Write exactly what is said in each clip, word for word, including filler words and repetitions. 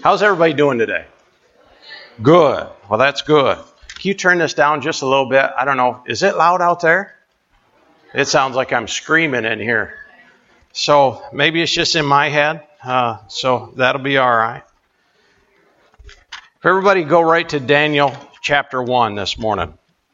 How's everybody doing today? Good. Well, that's good. Can you turn this down just a little bit? I don't know. Is it loud out there? It sounds like I'm screaming in here. So maybe it's just in my head. Uh, so that'll be all right. If everybody go right to Daniel chapter one this morning.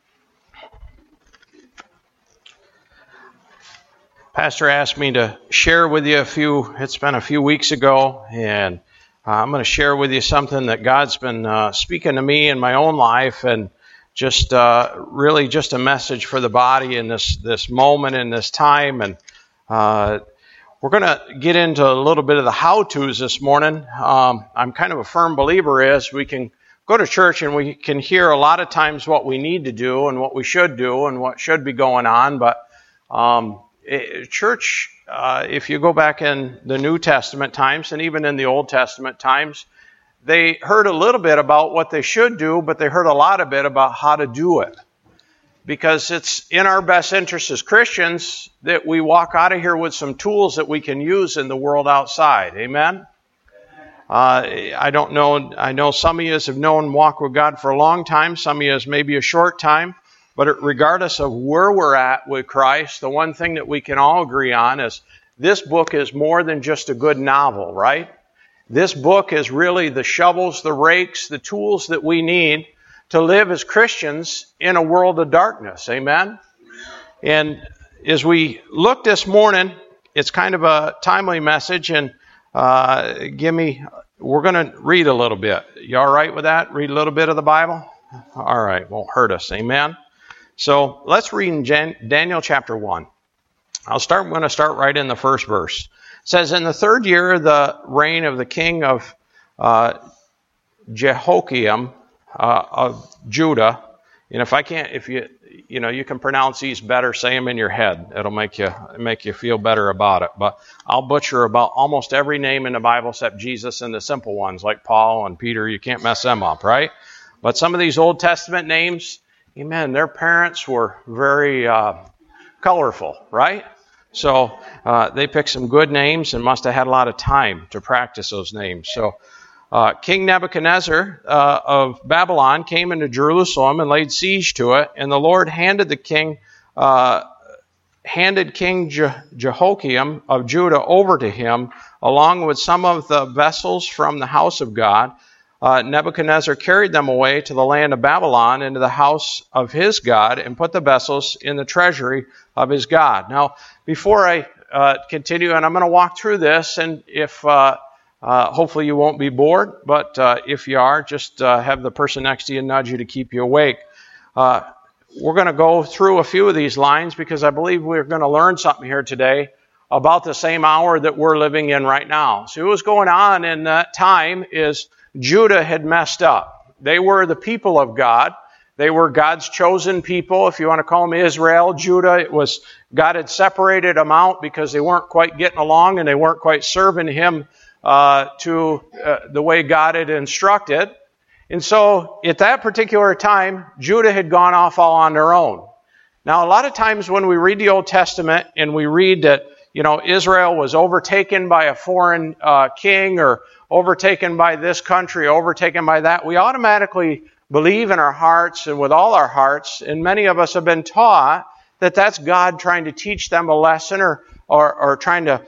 Pastor asked me to share with you a few, it's been a few weeks ago, and uh, I'm going to share with you something that God's been uh, speaking to me in my own life, and just uh, really just a message for the body in this, this moment, in this time. And uh, we're going to get into a little bit of the how-tos this morning. Um, I'm kind of a firm believer is we can go to church and we can hear a lot of times what we need to do and what we should do and what should be going on, but um, church, uh, if you go back in the New Testament times and even in the Old Testament times, they heard a little bit about what they should do, but they heard a lot of it about how to do it. Because it's in our best interest as Christians that we walk out of here with some tools that we can use in the world outside. Amen? Uh, I don't know, I know some of you have known Walk with God for a long time, some of you maybe a short time. But regardless of where we're at with Christ, the one thing that we can all agree on is this book is more than just a good novel, right? This book is really the shovels, the rakes, the tools that we need to live as Christians in a world of darkness. Amen? And as we look this morning, it's kind of a timely message, and uh, give me, we're going to read a little bit. You all right with that? Read a little bit of the Bible? All right, won't hurt us. Amen? So let's read in Jan- Daniel chapter one. I'll start. I'm going to start right in the first verse. It says, "In the third year of the reign of the king of uh, Jehoiakim uh, of Judah," and if I can't, if you you know you can pronounce these better, say them in your head. It'll make you make you feel better about it. But I'll butcher about almost every name in the Bible except Jesus and the simple ones like Paul and Peter. You can't mess them up, right? But some of these Old Testament names. Amen. Their parents were very uh, colorful, right? So uh, they picked some good names and must have had a lot of time to practice those names. So uh, King Nebuchadnezzar uh, of Babylon came into Jerusalem and laid siege to it, and the Lord handed the king, uh, handed King Je- Jehoiakim of Judah over to him, along with some of the vessels from the house of God. Uh, Nebuchadnezzar carried them away to the land of Babylon into the house of his God and put the vessels in the treasury of his God. Now, before I uh, continue, and I'm going to walk through this, and if uh, uh, hopefully you won't be bored, but uh, if you are, just uh, have the person next to you nudge you to keep you awake. Uh, we're going to go through a few of these lines because I believe we're going to learn something here today about the same hour that we're living in right now. So what was going on in that time is Judah had messed up. They were the people of God. They were God's chosen people, if you want to call them Israel. Judah, it was God had separated them out because they weren't quite getting along and they weren't quite serving Him uh, to uh, the way God had instructed. And so at that particular time, Judah had gone off all on their own. Now, a lot of times when we read the Old Testament and we read that, you know, Israel was overtaken by a foreign uh, king or overtaken by this country, overtaken by that, we automatically believe in our hearts and with all our hearts, and many of us have been taught that that's God trying to teach them a lesson or, or, or trying to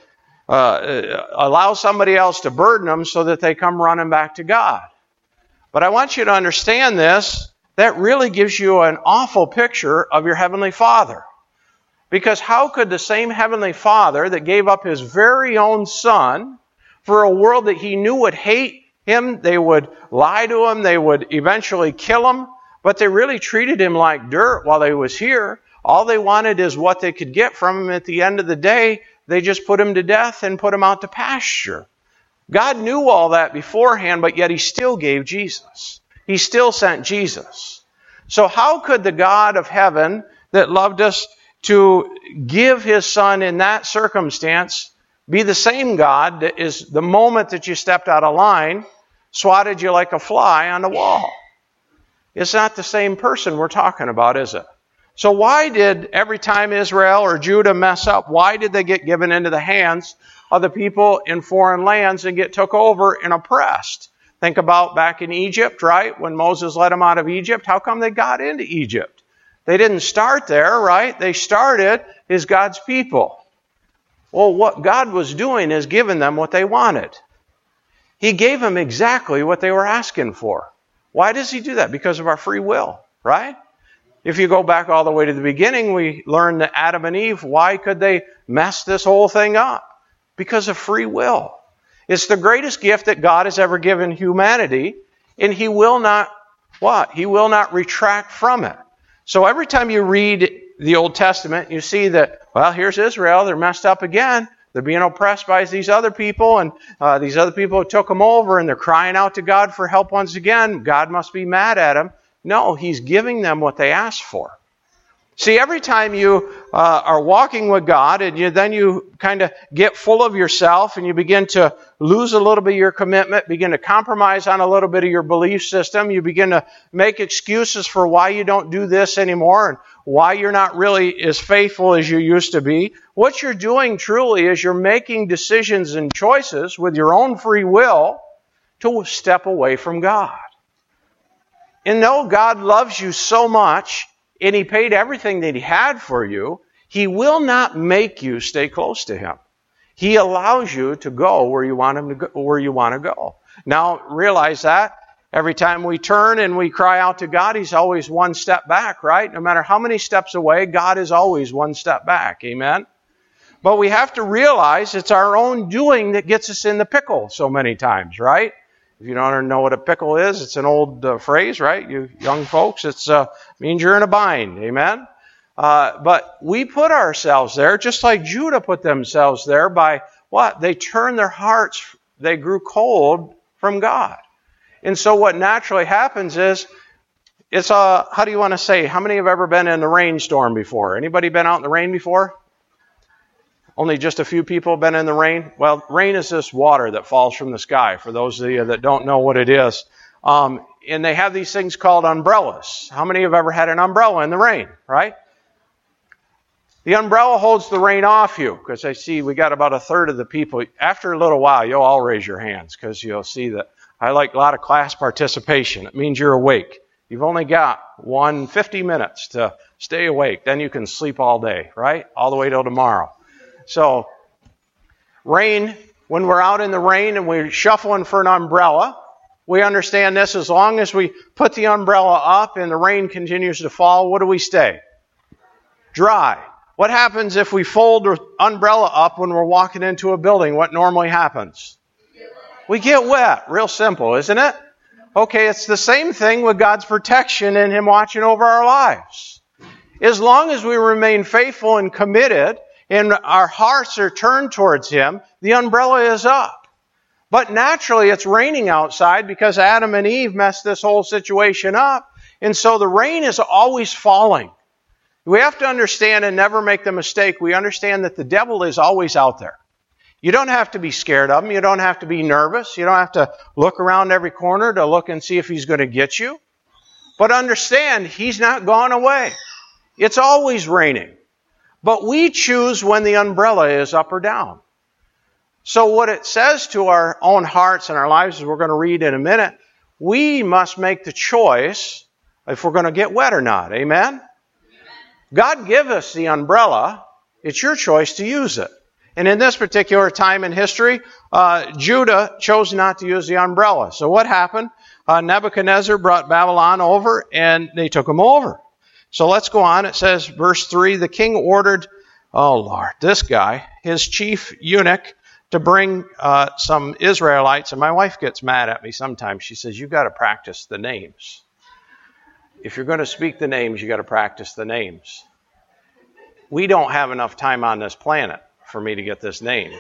uh, allow somebody else to burden them so that they come running back to God. But I want you to understand this, that really gives you an awful picture of your Heavenly Father. Because how could the same Heavenly Father that gave up His very own Son for a world that He knew would hate Him, they would lie to Him, they would eventually kill Him, but they really treated Him like dirt while He was here. All they wanted is what they could get from Him. At the end of the day, they just put Him to death and put Him out to pasture. God knew all that beforehand, but yet He still gave Jesus. He still sent Jesus. So how could the God of heaven that loved us to give His Son in that circumstance be the same God that is the moment that you stepped out of line, swatted you like a fly on the wall? It's not the same person we're talking about, is it? So why did every time Israel or Judah mess up, why did they get given into the hands of the people in foreign lands and get took over and oppressed? Think about back in Egypt, right? When Moses led them out of Egypt, how come they got into Egypt? They didn't start there, right? They started as God's people. Well, what God was doing is giving them what they wanted. He gave them exactly what they were asking for. Why does He do that? Because of our free will, right? If you go back all the way to the beginning, we learned that Adam and Eve, why could they mess this whole thing up? Because of free will. It's the greatest gift that God has ever given humanity, and He will not, what? He will not retract from it. So every time you read the Old Testament, you see that, well, here's Israel, they're messed up again. They're being oppressed by these other people, and uh, these other people took them over, and they're crying out to God for help once again. God must be mad at them. No, He's giving them what they asked for. See, every time you uh, are walking with God and you then you kind of get full of yourself and you begin to lose a little bit of your commitment, begin to compromise on a little bit of your belief system, you begin to make excuses for why you don't do this anymore and why you're not really as faithful as you used to be. What you're doing truly is you're making decisions and choices with your own free will to step away from God. And though God loves you so much, and He paid everything that He had for you, He will not make you stay close to Him. He allows you to go where you want Him to go, where you want to go. Now, realize that every time we turn and we cry out to God, He's always one step back, right? No matter how many steps away, God is always one step back. Amen? But we have to realize it's our own doing that gets us in the pickle so many times, right? If you don't know what a pickle is, it's an old uh, phrase, right? You young folks, it uh, means you're in a bind. Amen? Uh, but we put ourselves there, just like Judah put themselves there by what? They turned their hearts, they grew cold from God. And so what naturally happens is, it's a, how do you want to say, how many have ever been in the rainstorm before? Anybody been out in the rain before? Only just a few people have been in the rain? Well, rain is this water that falls from the sky, for those of you that don't know what it is. Um, and they have these things called umbrellas. How many have ever had an umbrella in the rain, right? The umbrella holds the rain off you, because I see we got about a third of the people. After a little while, you'll all raise your hands, because you'll see that I like a lot of class participation. It means you're awake. You've only got one hundred fifty minutes to stay awake. Then you can sleep all day, right? All the way till tomorrow. So, rain, when we're out in the rain and we're shuffling for an umbrella, we understand this. As long as we put the umbrella up and the rain continues to fall, what do we stay? Dry. What happens if we fold the umbrella up when we're walking into a building? What normally happens? We get wet. Real simple, isn't it? Okay, it's the same thing with God's protection and Him watching over our lives. As long as we remain faithful and committed, and our hearts are turned towards Him, the umbrella is up. But naturally, it's raining outside because Adam and Eve messed this whole situation up. And so the rain is always falling. We have to understand and never make the mistake. We understand that the devil is always out there. You don't have to be scared of him. You don't have to be nervous. You don't have to look around every corner to look and see if he's going to get you. But understand, he's not gone away. It's always raining. But we choose when the umbrella is up or down. So what it says to our own hearts and our lives, as we're going to read in a minute, we must make the choice if we're going to get wet or not. Amen? God give us the umbrella. It's your choice to use it. And in this particular time in history, uh, Judah chose not to use the umbrella. So what happened? Uh, Nebuchadnezzar brought Babylon over and they took them over. So let's go on. It says, verse three, the king ordered, oh Lord, this guy, his chief eunuch, to bring uh, some Israelites. And my wife gets mad at me sometimes. She says, you've got to practice the names. If you're going to speak the names, you've got to practice the names. We don't have enough time on this planet for me to get this name.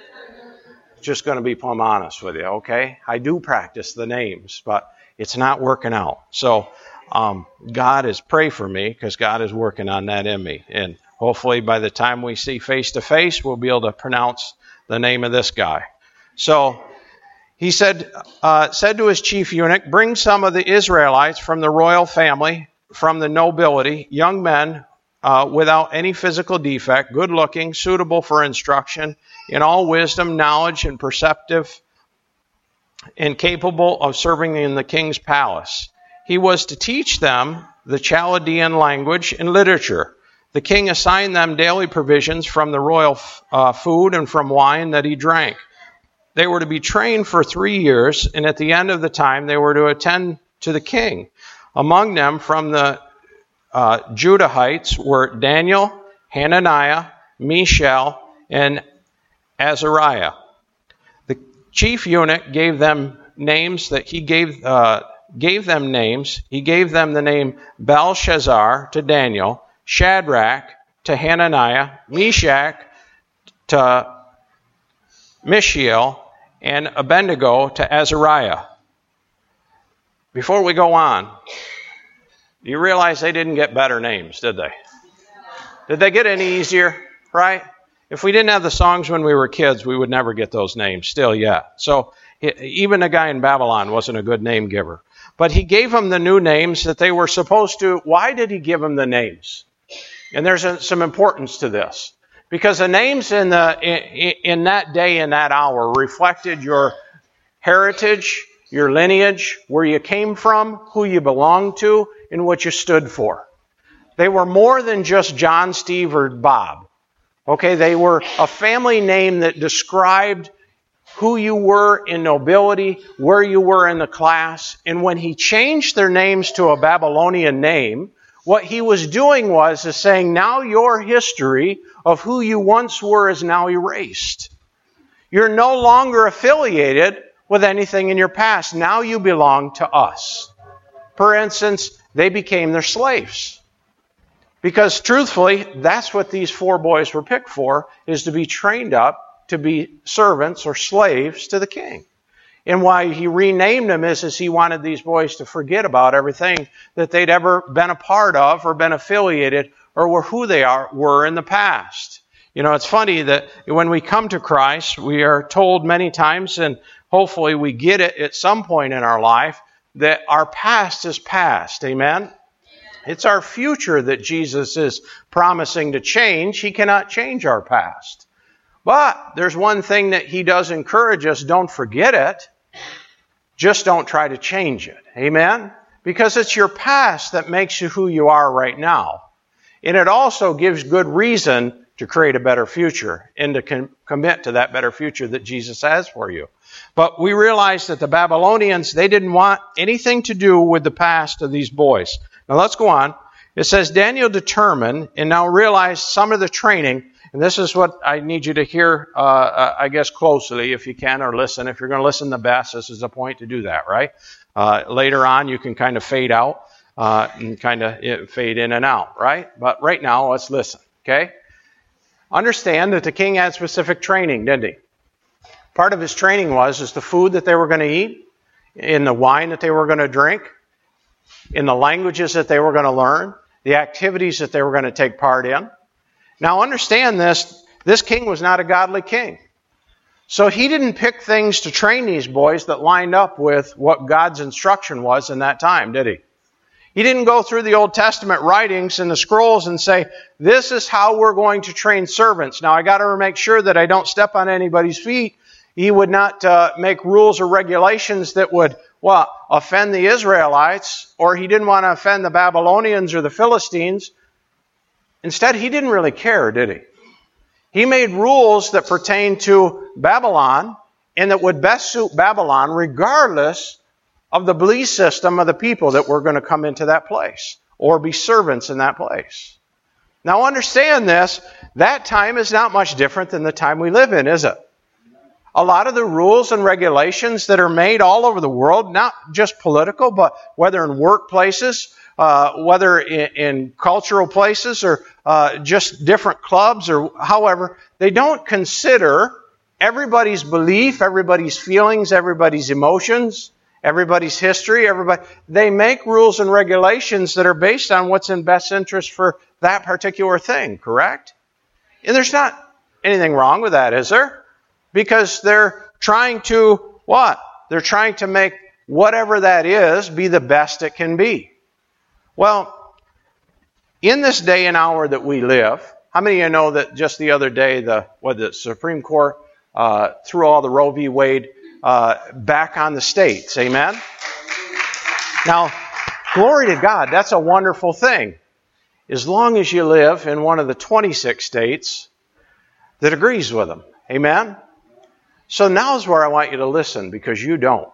Just going to be plumb honest with you, okay? I do practice the names, but it's not working out. So um, God is, pray for me, because God is working on that in me. And hopefully by the time we see face to face, we'll be able to pronounce the name of this guy. So he said, uh, said to his chief eunuch, bring some of the Israelites from the royal family, from the nobility, young men uh, without any physical defect, good looking, suitable for instruction, in all wisdom, knowledge, and perceptive, and capable of serving in the king's palace. He was to teach them the Chaldean language and literature. The king assigned them daily provisions from the royal uh, food and from wine that he drank. They were to be trained for three years, and at the end of the time they were to attend to the king. Among them from the uh, Judahites were Daniel, Hananiah, Mishael, and Azariah. The chief eunuch gave them names that he gave uh, gave them names. He gave them the name Belshazzar to Daniel, Shadrach to Hananiah, Meshach to Mishael, and Abednego to Azariah. Before we go on, do you realize they didn't get better names, did they? Did they get any easier, right? If we didn't have the songs when we were kids, we would never get those names still yet. So even the guy in Babylon wasn't a good name giver. But he gave them the new names that they were supposed to. Why did he give them the names? And there's a, some importance to this. Because the names in, the, in, in that day and that hour reflected your heritage, your lineage, where you came from, who you belonged to, and what you stood for. They were more than just John, Steve, or Bob. Okay, they were a family name that described who you were in nobility, where you were in the class. And when he changed their names to a Babylonian name, what he was doing was is saying, now your history of who you once were is now erased. You're no longer affiliated with anything in your past. Now you belong to us. For instance, they became their slaves. Because truthfully, that's what these four boys were picked for, is to be trained up to be servants or slaves to the king. And why he renamed them is, is he wanted these boys to forget about everything that they'd ever been a part of or been affiliated or were who they are were in the past. You know, it's funny that when we come to Christ, we are told many times, and hopefully we get it at some point in our life, that our past is past. Amen? It's our future that Jesus is promising to change. He cannot change our past. But there's one thing that he does encourage us, don't forget it. Just don't try to change it. Amen? Because it's your past that makes you who you are right now. And it also gives good reason to create a better future and to com- commit to that better future that Jesus has for you. But we realize that the Babylonians, they didn't want anything to do with the past of these boys. Now let's go on. It says, Daniel determined, and now realize some of the training, and this is what I need you to hear, uh, I guess, closely if you can, or listen. If you're going to listen the best, this is the point to do that, right? Uh, later on, you can kind of fade out uh, and kind of fade in and out, right? But right now, let's listen, okay? Understand that the king had specific training, didn't he? Part of his training was is the food that they were going to eat, in the wine that they were going to drink, in the languages that they were going to learn, the activities that they were going to take part in. Now understand this, this king was not a godly king. So he didn't pick things to train these boys that lined up with what God's instruction was in that time, did he? He didn't go through the Old Testament writings and the scrolls and say, this is how we're going to train servants. Now I got to make sure that I don't step on anybody's feet. He would not uh, make rules or regulations that would, well, offend the Israelites, or he didn't want to offend the Babylonians or the Philistines. Instead, he didn't really care, did he? He made rules that pertained to Babylon and that would best suit Babylon regardless of the belief system of the people that were going to come into that place or be servants in that place. Now understand this, that time is not much different than the time we live in, is it? A lot of the rules and regulations that are made all over the world, not just political, but whether in workplaces, uh, whether in, in cultural places, or uh, just different clubs, or however, they don't consider everybody's belief, everybody's feelings, everybody's emotions, everybody's history, everybody. They make rules and regulations that are based on what's in best interest for that particular thing, correct? And there's not anything wrong with that, is there? Because they're trying to, what? They're trying to make whatever that is be the best it can be. Well, in this day and hour that we live, how many of you know that just the other day, the what the Supreme Court uh, threw all the Roe v. Wade uh, back on the states. Amen? Now, glory to God, that's a wonderful thing. As long as you live in one of the twenty-six states that agrees with them. Amen? So now's where I want you to listen, because you don't.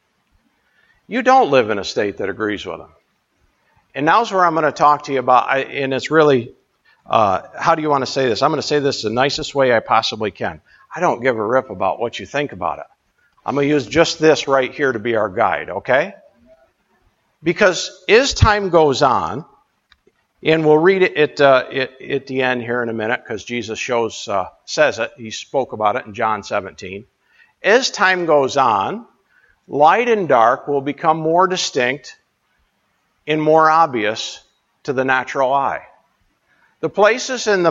You don't live in a state that agrees with them. And now's where I'm going to talk to you about, and it's really, uh, how do you want to say this? I'm going to say this the nicest way I possibly can. I don't give a rip about what you think about it. I'm going to use just this right here to be our guide, okay? Because as time goes on, and we'll read it at, uh, at, at the end here in a minute, because Jesus shows, uh, says it. He spoke about it in John seventeen. As time goes on, light and dark will become more distinct and more obvious to the natural eye. The places in the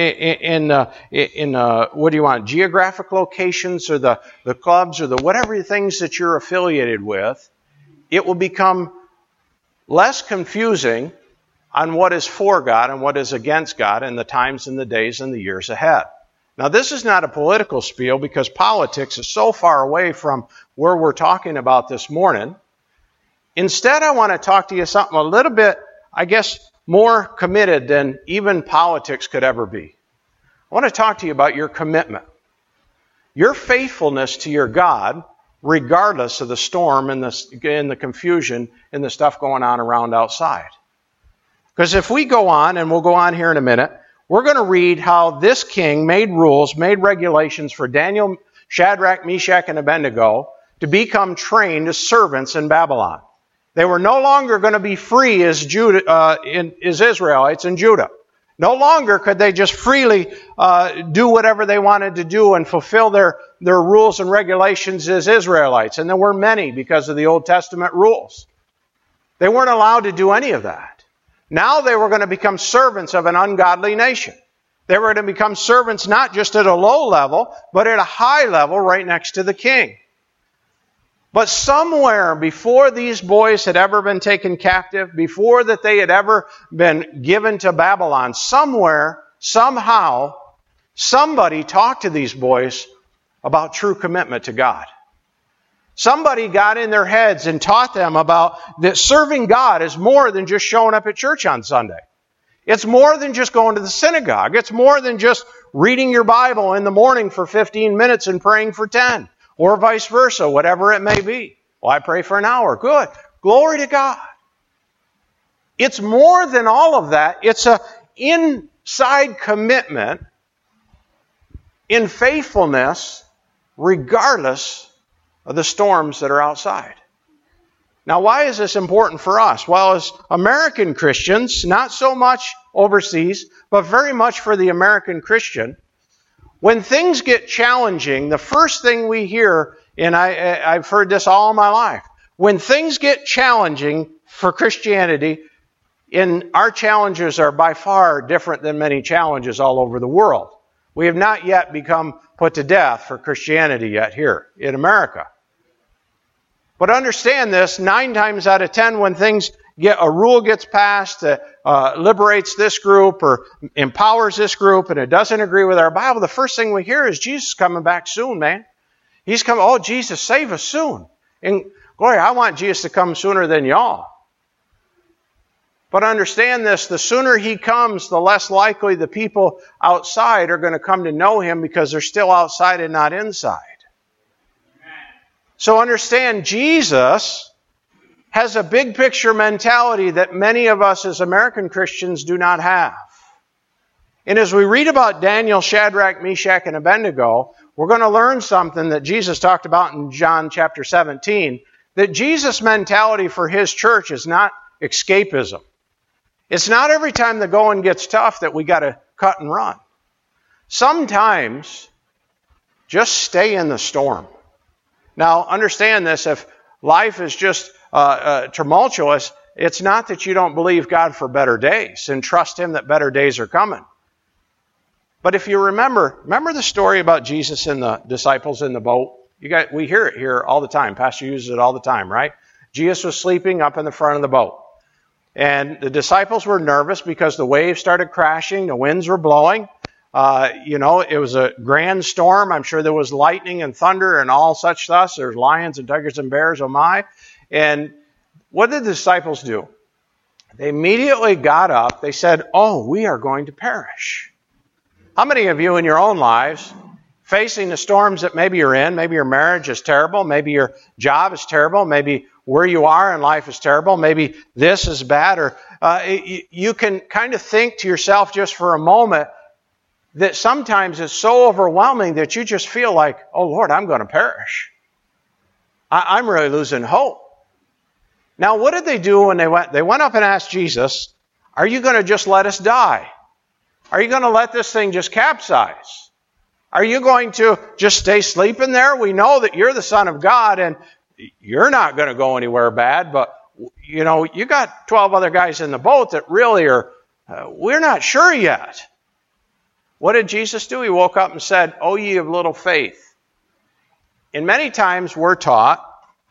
in uh, in uh, what do you want? Geographic locations, or the the clubs, or the whatever things that you're affiliated with, it will become less confusing on what is for God and what is against God in the times and the days and the years ahead. Now, this is not a political spiel, because politics is so far away from where we're talking about this morning. Instead, I want to talk to you something a little bit, I guess, more committed than even politics could ever be. I want to talk to you about your commitment, your faithfulness to your God, regardless of the storm and the, and the confusion and the stuff going on around outside. Because if we go on, and we'll go on here in a minute, we're going to read how this king made rules, made regulations for Daniel, Shadrach, Meshach, and Abednego to become trained as servants in Babylon. They were no longer going to be free as Judah, uh, in, as Israelites in Judah. No longer could they just freely uh, do whatever they wanted to do and fulfill their, their rules and regulations as Israelites. And there were many because of the Old Testament rules. They weren't allowed to do any of that. Now they were going to become servants of an ungodly nation. They were going to become servants not just at a low level, but at a high level right next to the king. But somewhere before these boys had ever been taken captive, before that they had ever been given to Babylon, somewhere, somehow, somebody talked to these boys about true commitment to God. Somebody got in their heads and taught them about that serving God is more than just showing up at church on Sunday. It's more than just going to the synagogue. It's more than just reading your Bible in the morning for fifteen minutes and praying for ten, or vice versa, whatever it may be. Well, I pray for an hour. Good. Glory to God. It's more than all of that. It's a inside commitment in faithfulness, regardless of the storms that are outside. Now, why is this important for us? Well, as American Christians, not so much overseas, but very much for the American Christian, when things get challenging, the first thing we hear, and I, I've heard this all my life, when things get challenging for Christianity, and our challenges are by far different than many challenges all over the world. We have not yet become put to death for Christianity yet here in America. But understand this, nine times out of ten, when things get, a rule gets passed that uh, liberates this group or empowers this group and it doesn't agree with our Bible, the first thing we hear is Jesus coming back soon, man. He's coming, oh, Jesus, save us soon. And glory, I want Jesus to come sooner than y'all. But understand this, the sooner He comes, the less likely the people outside are going to come to know Him, because they're still outside and not inside. So understand, Jesus has a big picture mentality that many of us as American Christians do not have. And as we read about Daniel, Shadrach, Meshach, and Abednego, we're going to learn something that Jesus talked about in John chapter seventeen, that Jesus' mentality for His church is not escapism. It's not every time the going gets tough that we got to cut and run. Sometimes, just stay in the storm. Now, understand this, if life is just uh, uh, tumultuous, it's not that you don't believe God for better days and trust Him that better days are coming. But if you remember, remember the story about Jesus and the disciples in the boat? You got, we hear it here all the time. Pastor uses it all the time, right? Jesus was sleeping up in the front of the boat. And the disciples were nervous because the waves started crashing, the winds were blowing. Uh, you know, it was a grand storm. I'm sure there was lightning and thunder and all such thus. There's lions and tigers and bears, oh my. And what did the disciples do? They immediately got up. They said, oh, we are going to perish. How many of you in your own lives, facing the storms that maybe you're in, maybe your marriage is terrible, maybe your job is terrible, maybe where you are in life is terrible, maybe this is bad, or uh, you, you can kind of think to yourself just for a moment that sometimes it's so overwhelming that you just feel like, oh Lord, I'm going to perish. I, I'm really losing hope. Now, what did they do when they went? They went up and asked Jesus, are you going to just let us die? Are you going to let this thing just capsize? Are you going to just stay sleeping there? We know that you're the Son of God and you're not going to go anywhere bad, but you know, you got twelve other guys in the boat that really are, uh, we're not sure yet. What did Jesus do? He woke up and said, O ye of little faith. And many times we're taught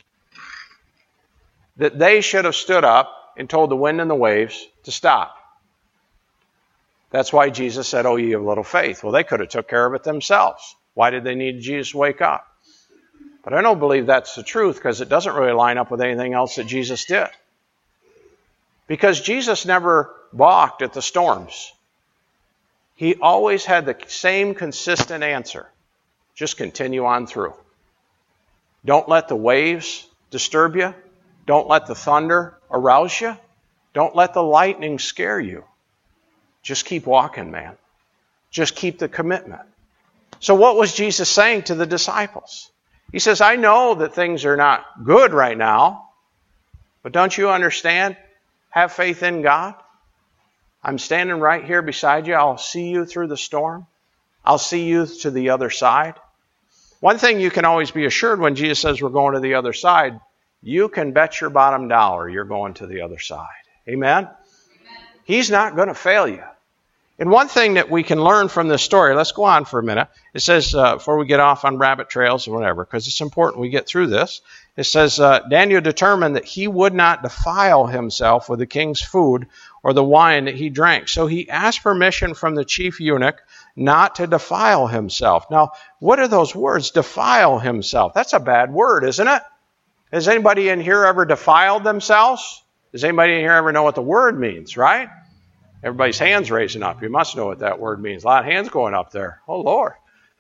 that they should have stood up and told the wind and the waves to stop. That's why Jesus said, O ye of little faith. Well, they could have took care of it themselves. Why did they need Jesus to wake up? But I don't believe that's the truth because it doesn't really line up with anything else that Jesus did. Because Jesus never balked at the storms. He always had the same consistent answer. Just continue on through. Don't let the waves disturb you. Don't let the thunder arouse you. Don't let the lightning scare you. Just keep walking, man. Just keep the commitment. So what was Jesus saying to the disciples? He says, I know that things are not good right now, but don't you understand? Have faith in God. I'm standing right here beside you. I'll see you through the storm. I'll see you to the other side. One thing you can always be assured when Jesus says we're going to the other side, you can bet your bottom dollar you're going to the other side. Amen? Amen. He's not going to fail you. And one thing that we can learn from this story, let's go on for a minute. It says, uh, before we get off on rabbit trails or whatever, because it's important we get through this. It says, uh, Daniel determined that he would not defile himself with the king's food or the wine that he drank. So he asked permission from the chief eunuch not to defile himself. Now, what are those words? Defile himself. That's a bad word, isn't it? Has anybody in here ever defiled themselves? Does anybody in here ever know what the word means, right? Everybody's hands raising up. You must know what that word means. A lot of hands going up there. Oh, Lord.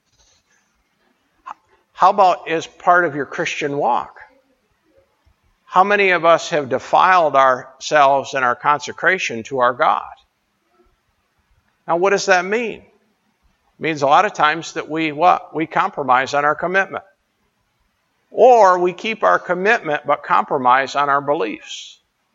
How about as part of your Christian walk? How many of us have defiled ourselves in our consecration to our God? Now, what does that mean? It means a lot of times that we, what? We compromise on our commitment. Or we keep our commitment but compromise on our beliefs.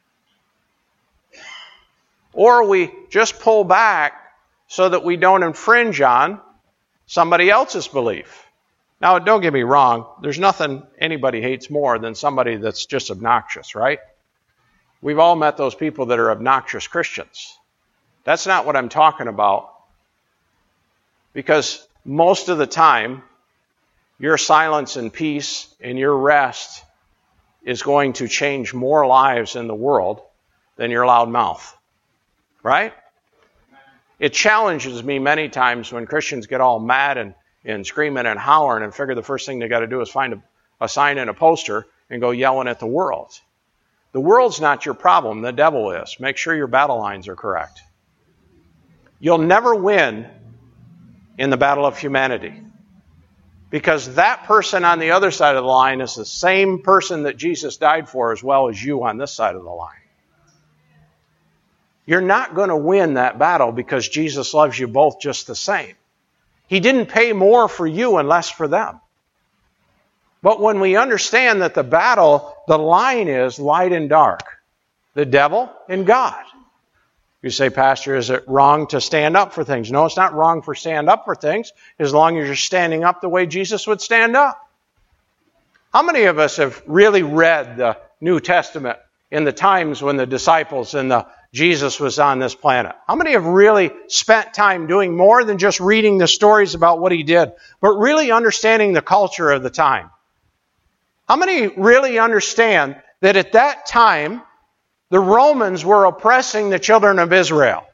Or we just pull back so that we don't infringe on somebody else's belief. Now, don't get me wrong. There's nothing anybody hates more than somebody that's just obnoxious, right? We've all met those people that are obnoxious Christians. That's not what I'm talking about. Because most of the time, your silence and peace and your rest is going to change more lives in the world than your loud mouth. Right? It challenges me many times when Christians get all mad and, and screaming and hollering and figure the first thing they got to do is find a, a sign and a poster and go yelling at the world. The world's not your problem. The devil is. Make sure your battle lines are correct. You'll never win in the battle of humanity. Because that person on the other side of the line is the same person that Jesus died for as well as you on this side of the line. You're not going to win that battle because Jesus loves you both just the same. He didn't pay more for you and less for them. But when we understand that the battle, the line is light and dark, the devil and God. You say, Pastor, is it wrong to stand up for things? No, it's not wrong for stand up for things as long as you're standing up the way Jesus would stand up. How many of us have really read the New Testament in the times when the disciples and the Jesus was on this planet? How many have really spent time doing more than just reading the stories about what he did, but really understanding the culture of the time? How many really understand that at that time, the Romans were oppressing the children of Israel?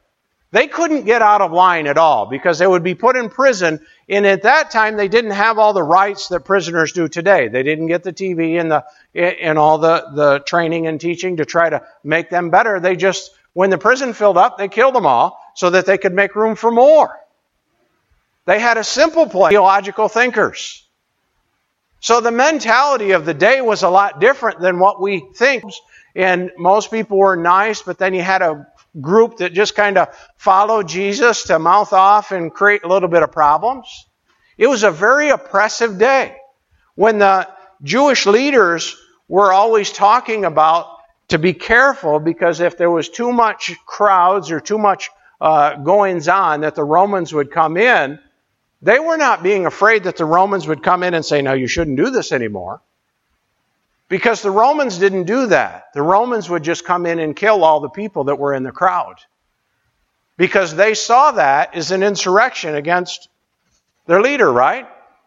They couldn't get out of line at all because they would be put in prison. And at that time, they didn't have all the rights that prisoners do today. They didn't get the T V and the and all the, the training and teaching to try to make them better. They just, when the prison filled up, they killed them all so that they could make room for more. They had a simple plan, theological thinkers. So the mentality of the day was a lot different than what we think. And most people were nice, but then you had a group that just kind of followed Jesus to mouth off and create a little bit of problems. It was a very oppressive day when the Jewish leaders were always talking about to be careful, because if there was too much crowds or too much uh, goings on that the Romans would come in. They were not being afraid that the Romans would come in and say, no, you shouldn't do this anymore. Because the Romans didn't do that. The Romans would just come in and kill all the people that were in the crowd. Because they saw that as an insurrection against their leader, right?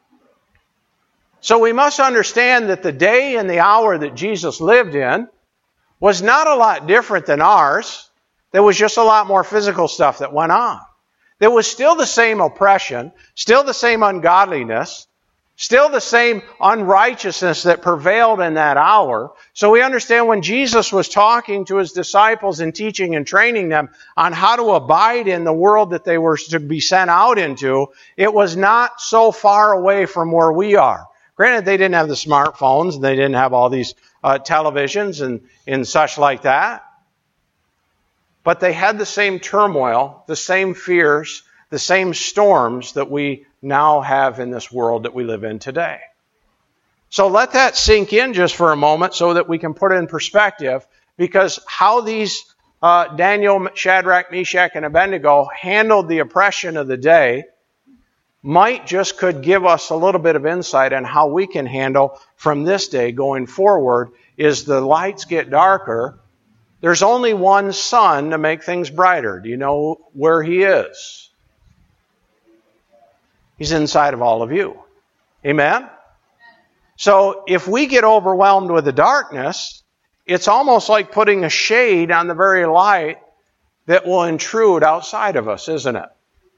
So we must understand that the day and the hour that Jesus lived in was not a lot different than ours. There was just a lot more physical stuff that went on. There was still the same oppression, still the same ungodliness, still the same unrighteousness that prevailed in that hour. So we understand when Jesus was talking to His disciples and teaching and training them on how to abide in the world that they were to be sent out into, it was not so far away from where we are. Granted, they didn't have the smartphones, and they didn't have all these uh, televisions and, and such like that. But they had the same turmoil, the same fears, the same storms that we now have in this world that we live in today. So let that sink in just for a moment so that we can put it in perspective, because how these uh, Daniel, Shadrach, Meshach, and Abednego handled the oppression of the day might just could give us a little bit of insight on how we can handle from this day going forward. Is the lights get darker, there's only one sun to make things brighter. Do you know where He is? He's inside of all of you. Amen? So if we get overwhelmed with the darkness, it's almost like putting a shade on the very light that will intrude outside of us, isn't it?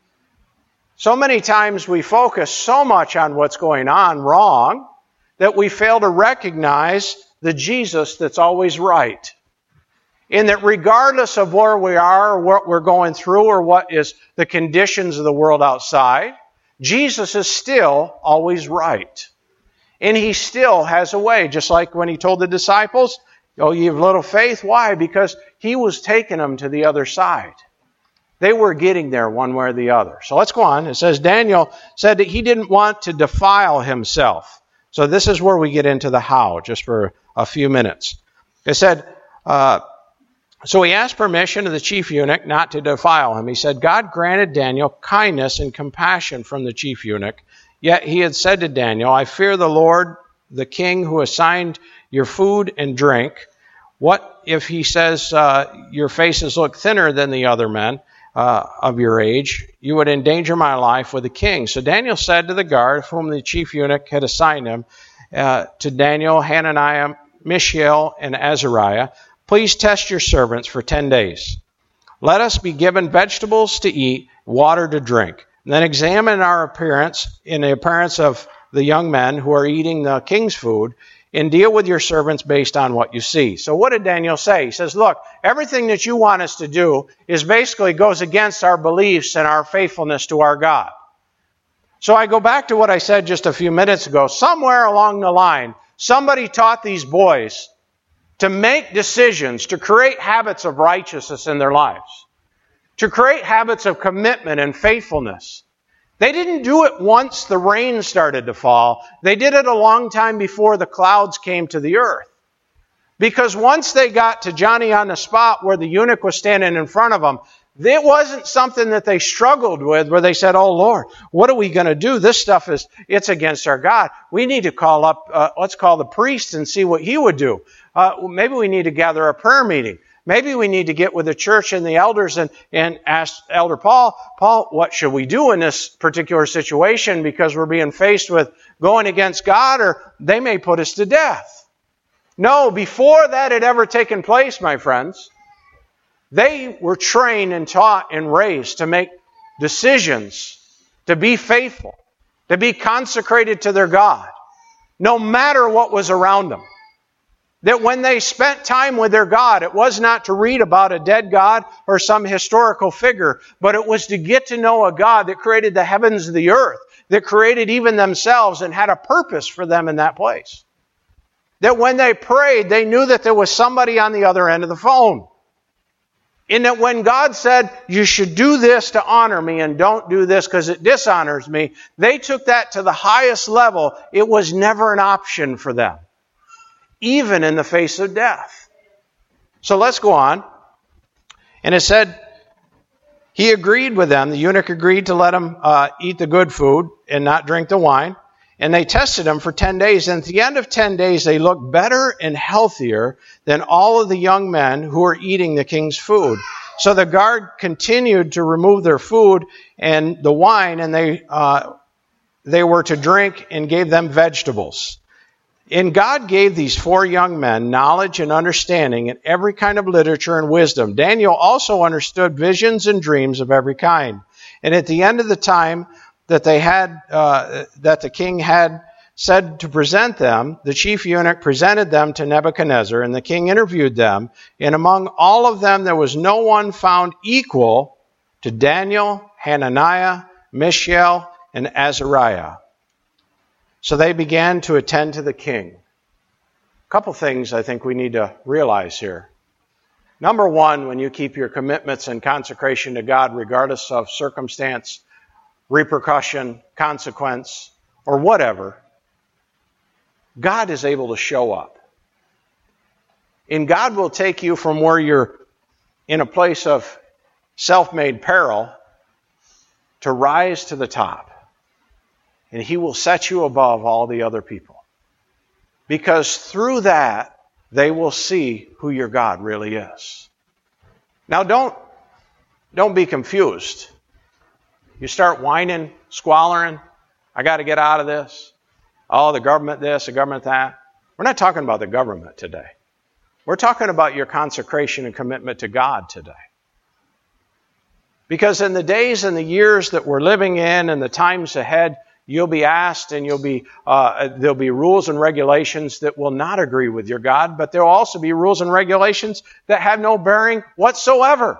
So many times we focus so much on what's going on wrong that we fail to recognize the Jesus that's always right. In that regardless of where we are or what we're going through or what is the conditions of the world outside, Jesus is still always right. And He still has a way. Just like when He told the disciples, oh, you have little faith. Why? Because He was taking them to the other side. They were getting there one way or the other. So let's go on. It says Daniel said that he didn't want to defile himself. So this is where we get into the how, just for a few minutes. It said, uh, so he asked permission of the chief eunuch not to defile him. He said, God granted Daniel kindness and compassion from the chief eunuch. Yet he had said to Daniel, I fear the Lord, the king who assigned your food and drink. What if he says, uh, your faces look thinner than the other men uh, of your age? You would endanger my life with the king. So Daniel said to the guard, whom the chief eunuch had assigned him, uh, to Daniel, Hananiah, Mishael, and Azariah, please test your servants for ten days. Let us be given vegetables to eat, water to drink. And then examine our appearance in the appearance of the young men who are eating the king's food, and deal with your servants based on what you see. So what did Daniel say? He says, look, everything that you want us to do is basically goes against our beliefs and our faithfulness to our God. So I go back to what I said just a few minutes ago. Somewhere along the line, somebody taught these boys to make decisions, to create habits of righteousness in their lives, to create habits of commitment and faithfulness. They didn't do it once the rain started to fall. They did it a long time before the clouds came to the earth. Because once they got to Johnny on the spot where the eunuch was standing in front of them, it wasn't something that they struggled with where they said, oh Lord, what are we going to do? This stuff is, it's against our God. We need to call up, uh, let's call the priest and see what he would do. Uh, maybe we need to gather a prayer meeting. Maybe we need to get with the church and the elders and, and ask Elder Paul, Paul, what should we do in this particular situation? Because we're being faced with going against God, or they may put us to death. No, before that had ever taken place, my friends, They were trained and taught and raised to make decisions, to be faithful, to be consecrated to their God, no matter what was around them. That when they spent time with their God, it was not to read about a dead God or some historical figure, but it was to get to know a God that created the heavens and the earth, that created even themselves and had a purpose for them in that place. That when they prayed, they knew that there was somebody on the other end of the phone. And that when God said, you should do this to honor me and don't do this because it dishonors me, they took that to the highest level. It was never an option for them, even in the face of death. So let's go on. And it said, he agreed with them. The eunuch agreed to let him uh, eat the good food and not drink the wine. And they tested him for ten days. And at the end of ten days, they looked better and healthier than all of the young men who were eating the king's food. So the guard continued to remove their food and the wine, and they uh, they were to drink and gave them vegetables. And God gave these four young men knowledge and understanding in every kind of literature and wisdom. Daniel also understood visions and dreams of every kind. And at the end of the time that they had, uh, that the king had said to present them, the chief eunuch presented them to Nebuchadnezzar, and the king interviewed them. And among all of them, there was no one found equal to Daniel, Hananiah, Mishael, and Azariah. So they began to attend to the king. A couple things I think we need to realize here. Number one, when you keep your commitments and consecration to God, regardless of circumstance, repercussion, consequence, or whatever, God is able to show up. And God will take you from where you're in a place of self-made peril to rise to the top. And He will set you above all the other people. Because through that, they will see who your God really is. Now don't, don't be confused. You start whining, squalling, I got to get out of this. Oh, the government this, the government that. We're not talking about the government today. We're talking about your consecration and commitment to God today. Because in the days and the years that we're living in and the times ahead, you'll be asked and you'll be uh, there'll be rules and regulations that will not agree with your God, but there'll also be rules and regulations that have no bearing whatsoever.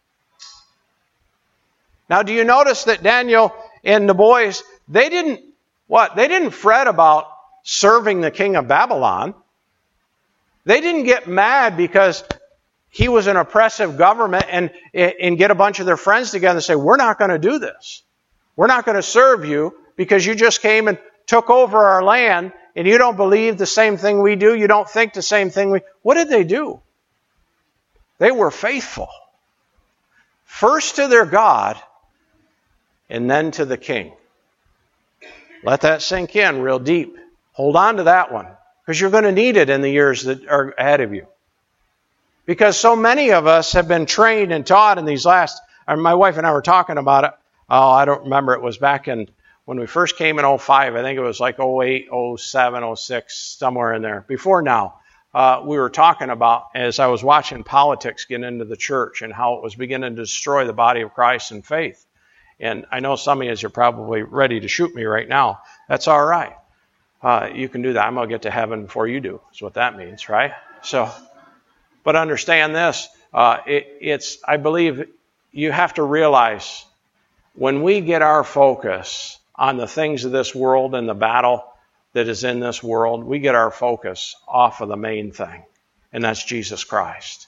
Now, do you notice that Daniel and the boys, they didn't, what? They didn't fret about serving the king of Babylon. They didn't get mad because he was an oppressive government and, and get a bunch of their friends together and say, we're not going to do this. We're not going to serve you because you just came and took over our land and you don't believe the same thing we do. You don't think the same thing we... What did they do? They were faithful. First to their God, and then to the king. Let that sink in real deep. Hold on to that one, because you're going to need it in the years that are ahead of you. Because so many of us have been trained and taught in these last... My wife and I were talking about it. Oh, I don't remember. It was back in... When we first came in oh five, I think it was like oh eight, oh seven, oh six, somewhere in there. Before now, uh, we were talking about, as I was watching politics get into the church and how it was beginning to destroy the body of Christ and faith. And I know some of you are probably ready to shoot me right now. That's all right. Uh, you can do that. I'm going to get to heaven before you do. That's what that means, right? So, but understand this. Uh, it, it's, I believe you have to realize when we get our focus on the things of this world and the battle that is in this world, we get our focus off of the main thing, and that's Jesus Christ.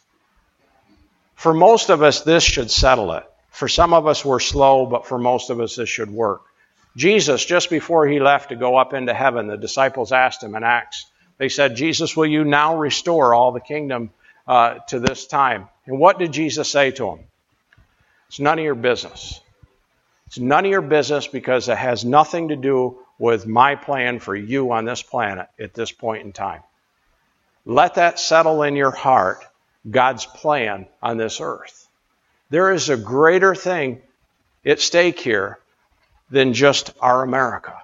For most of us, this should settle it. For some of us, we're slow, but for most of us, this should work. Jesus, just before he left to go up into heaven, the disciples asked him in Acts, they said, Jesus, will you now restore all the kingdom uh, to this time? And what did Jesus say to them? It's none of your business. It's none of your business because it has nothing to do with my plan for you on this planet at this point in time. Let that settle in your heart, God's plan on this earth. There is a greater thing at stake here than just our America.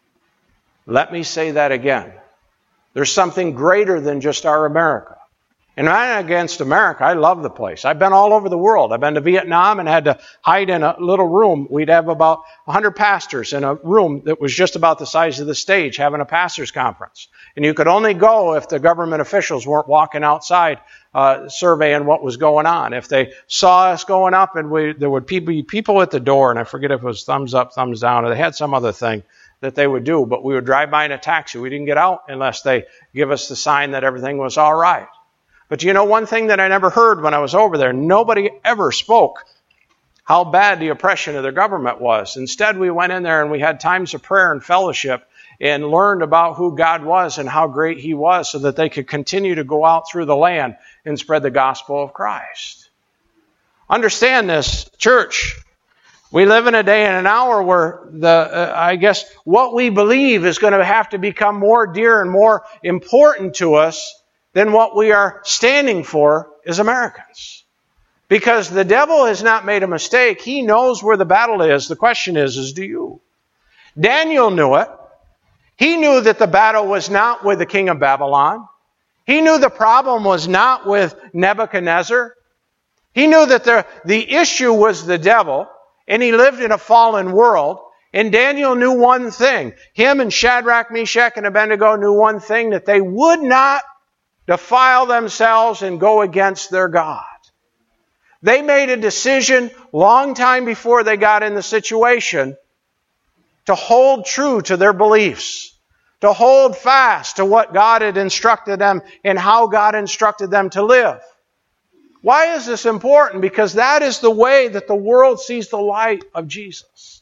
Let me say that again. There's something greater than just our America. And I'm against America. I love the place. I've been all over the world. I've been to Vietnam and had to hide in a little room. We'd have about one hundred pastors in a room that was just about the size of the stage having a pastors' conference. And you could only go if the government officials weren't walking outside uh, surveying what was going on. If they saw us going up, and we, there would be people at the door, and I forget if it was thumbs up, thumbs down, or they had some other thing that they would do. But we would drive by in a taxi. We didn't get out unless they give us the sign that everything was all right. But you know, one thing that I never heard when I was over there, nobody ever spoke how bad the oppression of their government was. Instead, we went in there and we had times of prayer and fellowship and learned about who God was and how great He was so that they could continue to go out through the land and spread the gospel of Christ. Understand this, church. We live in a day and an hour where the uh, I guess what we believe is going to have to become more dear and more important to us than what we are standing for as Americans. Because the devil has not made a mistake. He knows where the battle is. The question is, is do you? Daniel knew it. He knew that the battle was not with the king of Babylon. He knew the problem was not with Nebuchadnezzar. He knew that the, the issue was the devil, and he lived in a fallen world. And Daniel knew one thing. Him and Shadrach, Meshach, and Abednego knew one thing, that they would not defile themselves and go against their God. They made a decision long time before they got in the situation to hold true to their beliefs, to hold fast to what God had instructed them and how God instructed them to live. Why is this important? Because that is the way that the world sees the light of Jesus.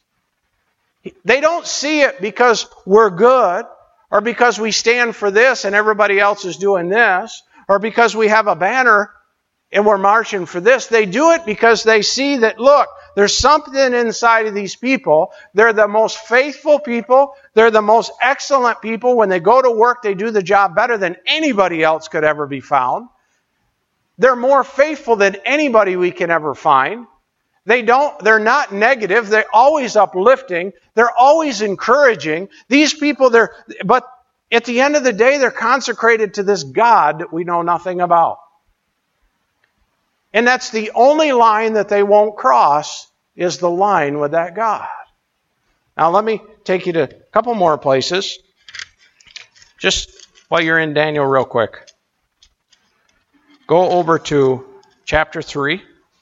They don't see it because we're good, or because we stand for this and everybody else is doing this, or because we have a banner and we're marching for this. They do it because they see that, look, there's something inside of these people. They're the most faithful people. They're the most excellent people. When they go to work, they do the job better than anybody else could ever be found. They're more faithful than anybody we can ever find. They don't, they're not negative. They're always uplifting. They're always encouraging. These people, they're, but at the end of the day, they're consecrated to this God that we know nothing about. And that's the only line that they won't cross, is the line with that God. Now let me take you to a couple more places. Just while you're in Daniel real quick. Go over to chapter three.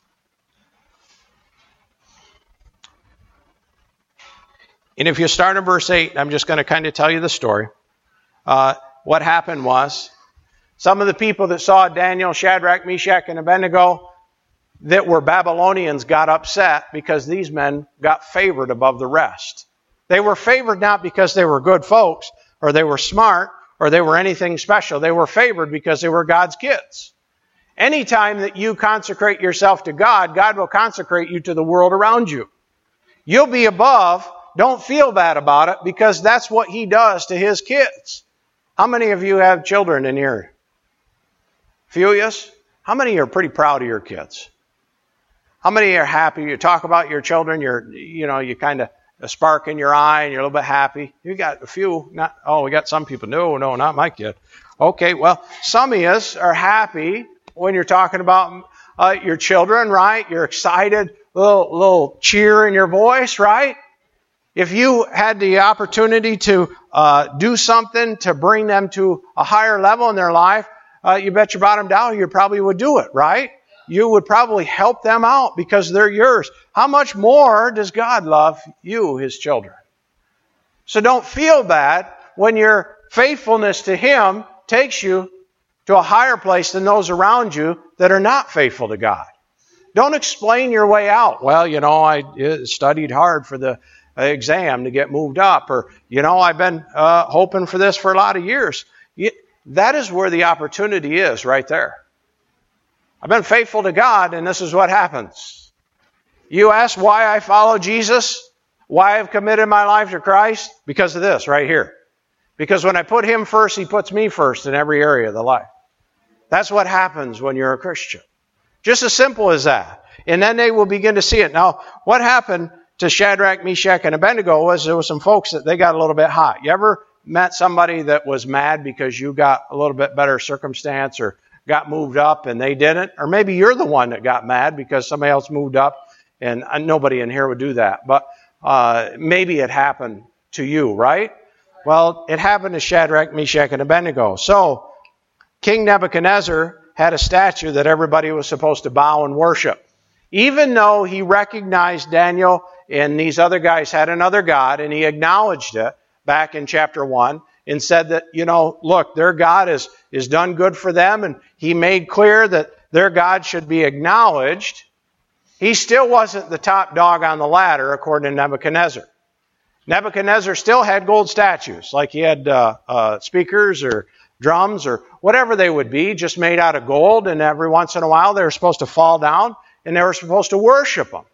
And if you start in verse eight, I'm just going to kind of tell you the story. Uh, what happened was, some of the people that saw Daniel, Shadrach, Meshach, and Abednego that were Babylonians got upset because these men got favored above the rest. They were favored not because they were good folks, or they were smart, or they were anything special. They were favored because they were God's kids. Anytime that you consecrate yourself to God, God will consecrate you to the world around you. You'll be above. Don't feel bad about it, because that's what He does to His kids. How many of you have children in here? Few of us? How many are pretty proud of your kids? How many are happy? You talk about your children, you're, you know, you kind of, a spark in your eye and you're a little bit happy. You got a few, not, oh, we got some people. No, no, not my kid. Okay, well, some of us are happy when you're talking about uh, your children, right? You're excited, little, little cheer in your voice, right? If you had the opportunity to uh, do something to bring them to a higher level in their life, uh, you bet your bottom dollar you probably would do it, right? You would probably help them out because they're yours. How much more does God love you, His children? So don't feel bad when your faithfulness to Him takes you to a higher place than those around you that are not faithful to God. Don't explain your way out. Well, you know, I studied hard for the exam to get moved up, or, you know, I've been uh, hoping for this for a lot of years. That is where the opportunity is, right there. I've been faithful to God, and this is what happens. You ask why I follow Jesus, why I've committed my life to Christ? Because of this right here. Because when I put Him first, He puts me first in every area of the life. That's what happens when you're a Christian. Just as simple as that. And then they will begin to see it. Now, what happened to Shadrach, Meshach, and Abednego was there were some folks that they got a little bit hot. You ever met somebody that was mad because you got a little bit better circumstance, or got moved up and they didn't. Or maybe you're the one that got mad because somebody else moved up, and nobody in here would do that. But uh, maybe it happened to you, right? Well, it happened to Shadrach, Meshach, and Abednego. So King Nebuchadnezzar had a statue that everybody was supposed to bow and worship. Even though he recognized Daniel and these other guys had another God, and he acknowledged it back in chapter one, and said that, you know, look, their God is, is done good for them, and he made clear that their God should be acknowledged. He still wasn't the top dog on the ladder, according to Nebuchadnezzar. Nebuchadnezzar still had gold statues, like he had uh, uh, speakers or drums or whatever they would be, just made out of gold, and every once in a while they were supposed to fall down, and they were supposed to worship them.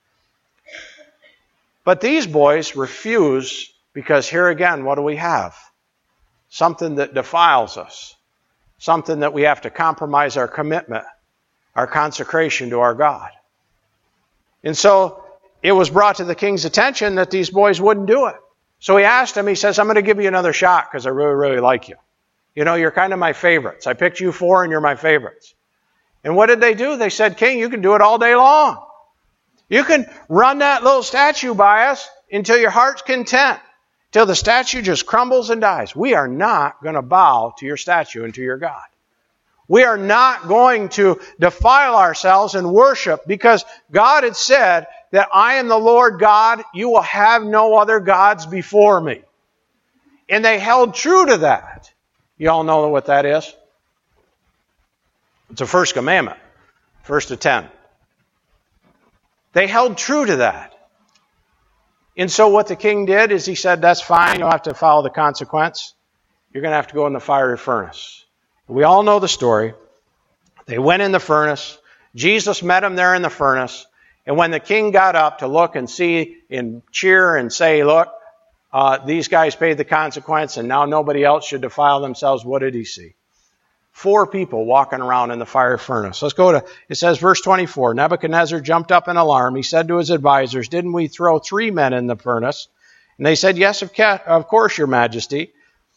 But these boys refuse, because here again, what do we have? Something that defiles us. Something that we have to compromise our commitment, our consecration to our God. And so it was brought to the king's attention that these boys wouldn't do it. So he asked him, he says, I'm going to give you another shot because I really, really like you. You know, you're kind of my favorites. I picked you four and you're my favorites. And what did they do? They said, King, you can do it all day long. You can run that little statue by us until your heart's content. Till the statue just crumbles and dies. We are not going to bow to your statue and to your God. We are not going to defile ourselves and worship, because God had said that I am the Lord God, you will have no other gods before me. And they held true to that. You all know what that is? It's the first commandment, first of ten. They held true to that. And so what the king did is he said, that's fine, you'll have to follow the consequence. You're going to have to go in the fiery furnace. We all know the story. They went in the furnace. Jesus met them there in the furnace. And when the king got up to look and see and cheer and say, look, uh, these guys paid the consequence and now nobody else should defile themselves, what did he see? Four people walking around in the fire furnace. Let's go to, it says verse twenty-four, Nebuchadnezzar jumped up in alarm. He said to his advisors, didn't we throw three men in the furnace? And they said, yes, of, ca- of course, your majesty.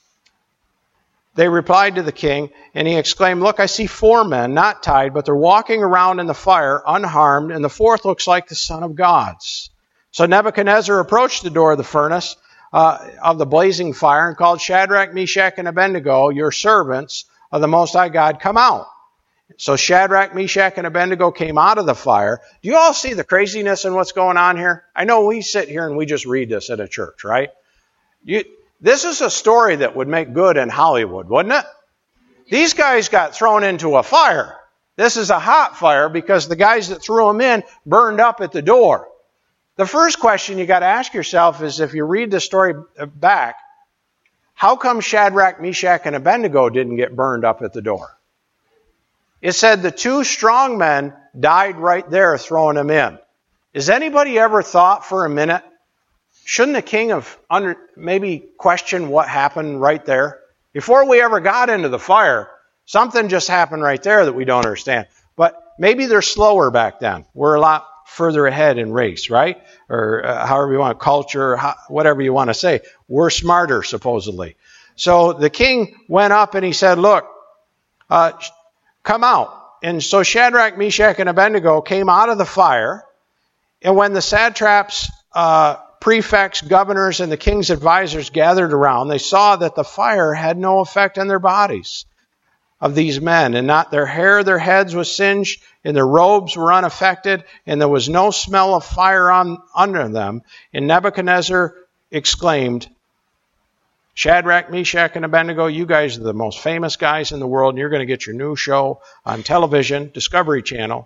They replied to the king, and he exclaimed, look, I see four men, not tied, but they're walking around in the fire unharmed, and the fourth looks like the Son of God's. So Nebuchadnezzar approached the door of the furnace uh, of the blazing fire and called Shadrach, Meshach, and Abednego, your servants of the Most High God, come out. So Shadrach, Meshach, and Abednego came out of the fire. Do you all see the craziness in what's going on here? I know we sit here and we just read this at a church, right? You, this is a story that would make good in Hollywood, wouldn't it? These guys got thrown into a fire. This is a hot fire because the guys that threw them in burned up at the door. The first question you got to ask yourself is, if you read the story back, how come Shadrach, Meshach, and Abednego didn't get burned up at the door? It said the two strong men died right there throwing them in. Has anybody ever thought for a minute, shouldn't the king have under, maybe questioned what happened right there? Before we ever got into the fire, something just happened right there that we don't understand. But maybe they're slower back then. We're a lot further ahead in race, right? Or uh, however you want, culture, how, whatever you want to say. We're smarter, supposedly. So the king went up and he said, look, uh, come out. And so Shadrach, Meshach, and Abednego came out of the fire. And when the satraps, uh, prefects, governors, and the king's advisors gathered around, they saw that the fire had no effect on their bodies of these men, and not their hair, their heads was singed, and their robes were unaffected, and there was no smell of fire on under them. And Nebuchadnezzar exclaimed, Shadrach, Meshach, and Abednego, you guys are the most famous guys in the world, and you're going to get your new show on television, Discovery Channel,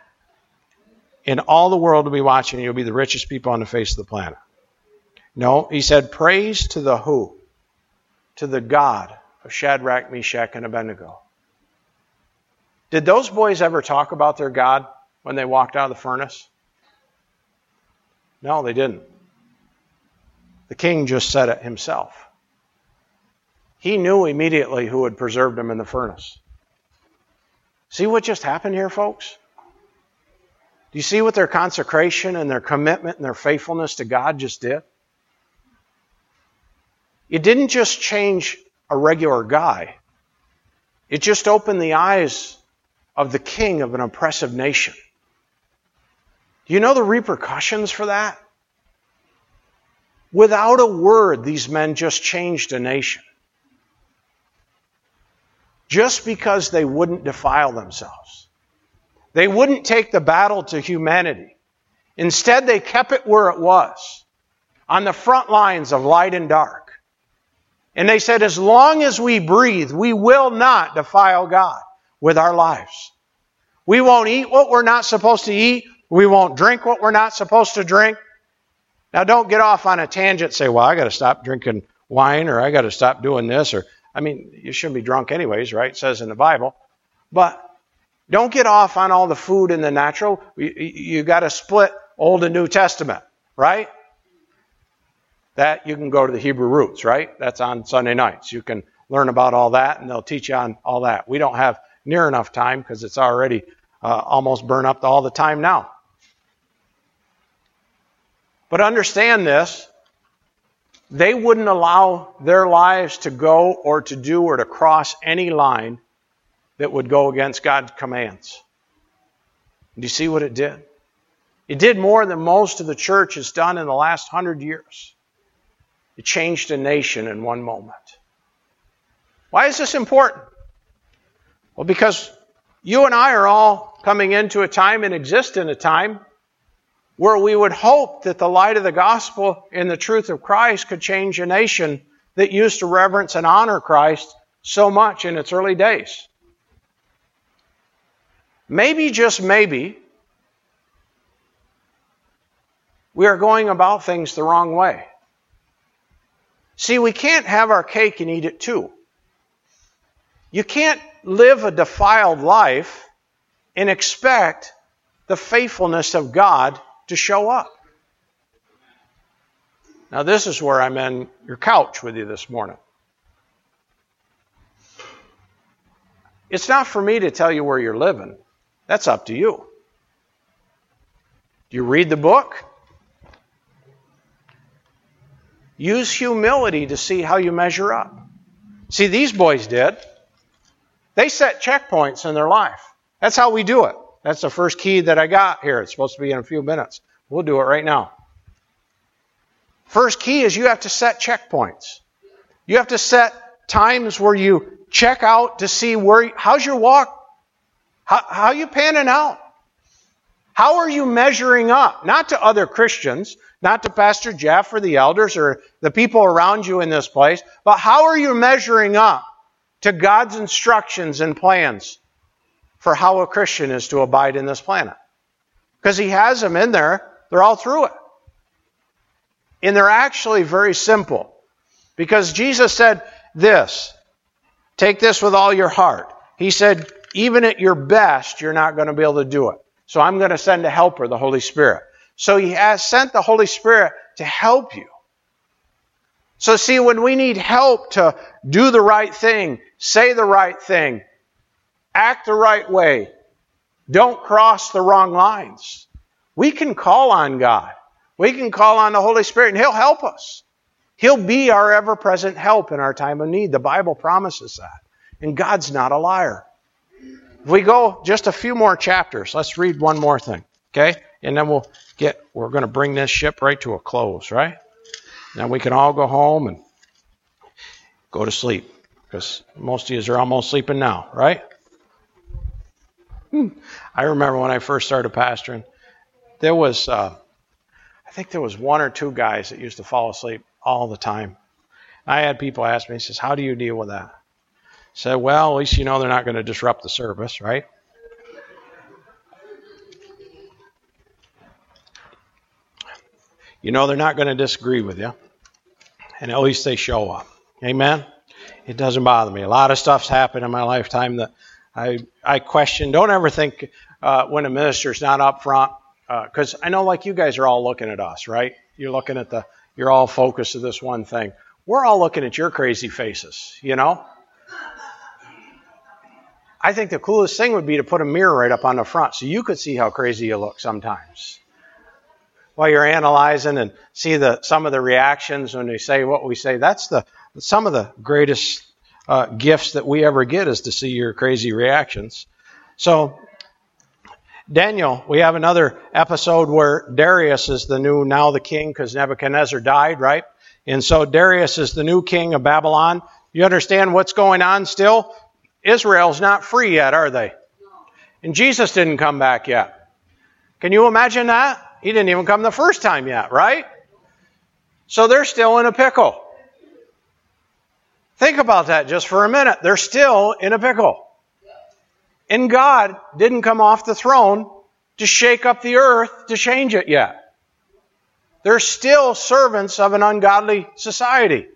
and all the world will be watching, and you'll be the richest people on the face of the planet. No, he said, praise to the who? To the God of Shadrach, Meshach, and Abednego. Did those boys ever talk about their God when they walked out of the furnace? No, they didn't. The king just said it himself. He knew immediately who had preserved him in the furnace. See what just happened here, folks? Do you see what their consecration and their commitment and their faithfulness to God just did? It didn't just change a regular guy. It just opened the eyes of the king of an oppressive nation. Do you know the repercussions for that? Without a word, these men just changed a nation. Just because they wouldn't defile themselves. They wouldn't take the battle to humanity. Instead, they kept it where it was, on the front lines of light and dark. And they said, as long as we breathe, we will not defile God with our lives. We won't eat what we're not supposed to eat. We won't drink what we're not supposed to drink. Now, don't get off on a tangent and say, well, I got to stop drinking wine, or I got to stop doing this, or, I mean, you shouldn't be drunk anyways, right? It says in the Bible. But don't get off on all the food and the natural. You, you got to split Old and New Testament, right? That you can go to the Hebrew roots, right? That's on Sunday nights. You can learn about all that, and they'll teach you on all that. We don't have near enough time because it's already uh, almost burned up all the time now. But understand this, they wouldn't allow their lives to go or to do or to cross any line that would go against God's commands. Do you see what it did? It did more than most of the church has done in the last hundred years. It changed a nation in one moment. Why is this important? Well, because you and I are all coming into a time and exist in a time where we would hope that the light of the gospel and the truth of Christ could change a nation that used to reverence and honor Christ so much in its early days. Maybe, just maybe, we are going about things the wrong way. See, we can't have our cake and eat it too. You can't live a defiled life and expect the faithfulness of God to show up. Now, this is where I'm in your couch with you this morning. It's not for me to tell you where you're living. That's up to you. Do you read the book? Use humility to see how you measure up. See, these boys did. They set checkpoints in their life. That's how we do it. That's the first key that I got here. It's supposed to be in a few minutes. We'll do it right now. First key is you have to set checkpoints. You have to set times where you check out to see where, how's your walk? How, how are you panning out? How are you measuring up? Not to other Christians, not to Pastor Jeff or the elders or the people around you in this place, but how are you measuring up to God's instructions and plans for how a Christian is to abide in this planet? Because He has them in there. They're all through it. And they're actually very simple. Because Jesus said this, take this with all your heart. He said, even at your best, you're not going to be able to do it. So I'm going to send a helper, the Holy Spirit. So He has sent the Holy Spirit to help you. So see, when we need help to do the right thing, say the right thing, act the right way, don't cross the wrong lines, we can call on God. We can call on the Holy Spirit and He'll help us. He'll be our ever-present help in our time of need. The Bible promises that. And God's not a liar. If we go just a few more chapters, let's read one more thing, okay? And then we'll get, we're going to bring this ship right to a close, right? Now we can all go home and go to sleep, because most of you are almost sleeping now, right? Hmm. I remember when I first started pastoring, there was, uh, I think there was one or two guys that used to fall asleep all the time. I had people ask me, he says, how do you deal with that? I said, well, at least you know they're not going to disrupt the service, right? You know they're not going to disagree with you. And at least they show up. Amen? It doesn't bother me. A lot of stuff's happened in my lifetime that I I question. Don't ever think uh, when a minister's not up front, because uh, I know like you guys are all looking at us, right? You're looking at the, you're all focused to this one thing. We're all looking at your crazy faces, you know? I think the coolest thing would be to put a mirror right up on the front so you could see how crazy you look sometimes. While you're analyzing and see the some of the reactions when they say what we say, that's the some of the greatest uh, gifts that we ever get is to see your crazy reactions. So, Daniel, we have another episode where Darius is the new, now the king, because Nebuchadnezzar died, right? And so Darius is the new king of Babylon. You understand what's going on still? Israel's not free yet, are they? And Jesus didn't come back yet. Can you imagine that? He didn't even come the first time yet, right? So they're still in a pickle. Think about that just for a minute. They're still in a pickle. And God didn't come off the throne to shake up the earth to change it yet. They're still servants of an ungodly society.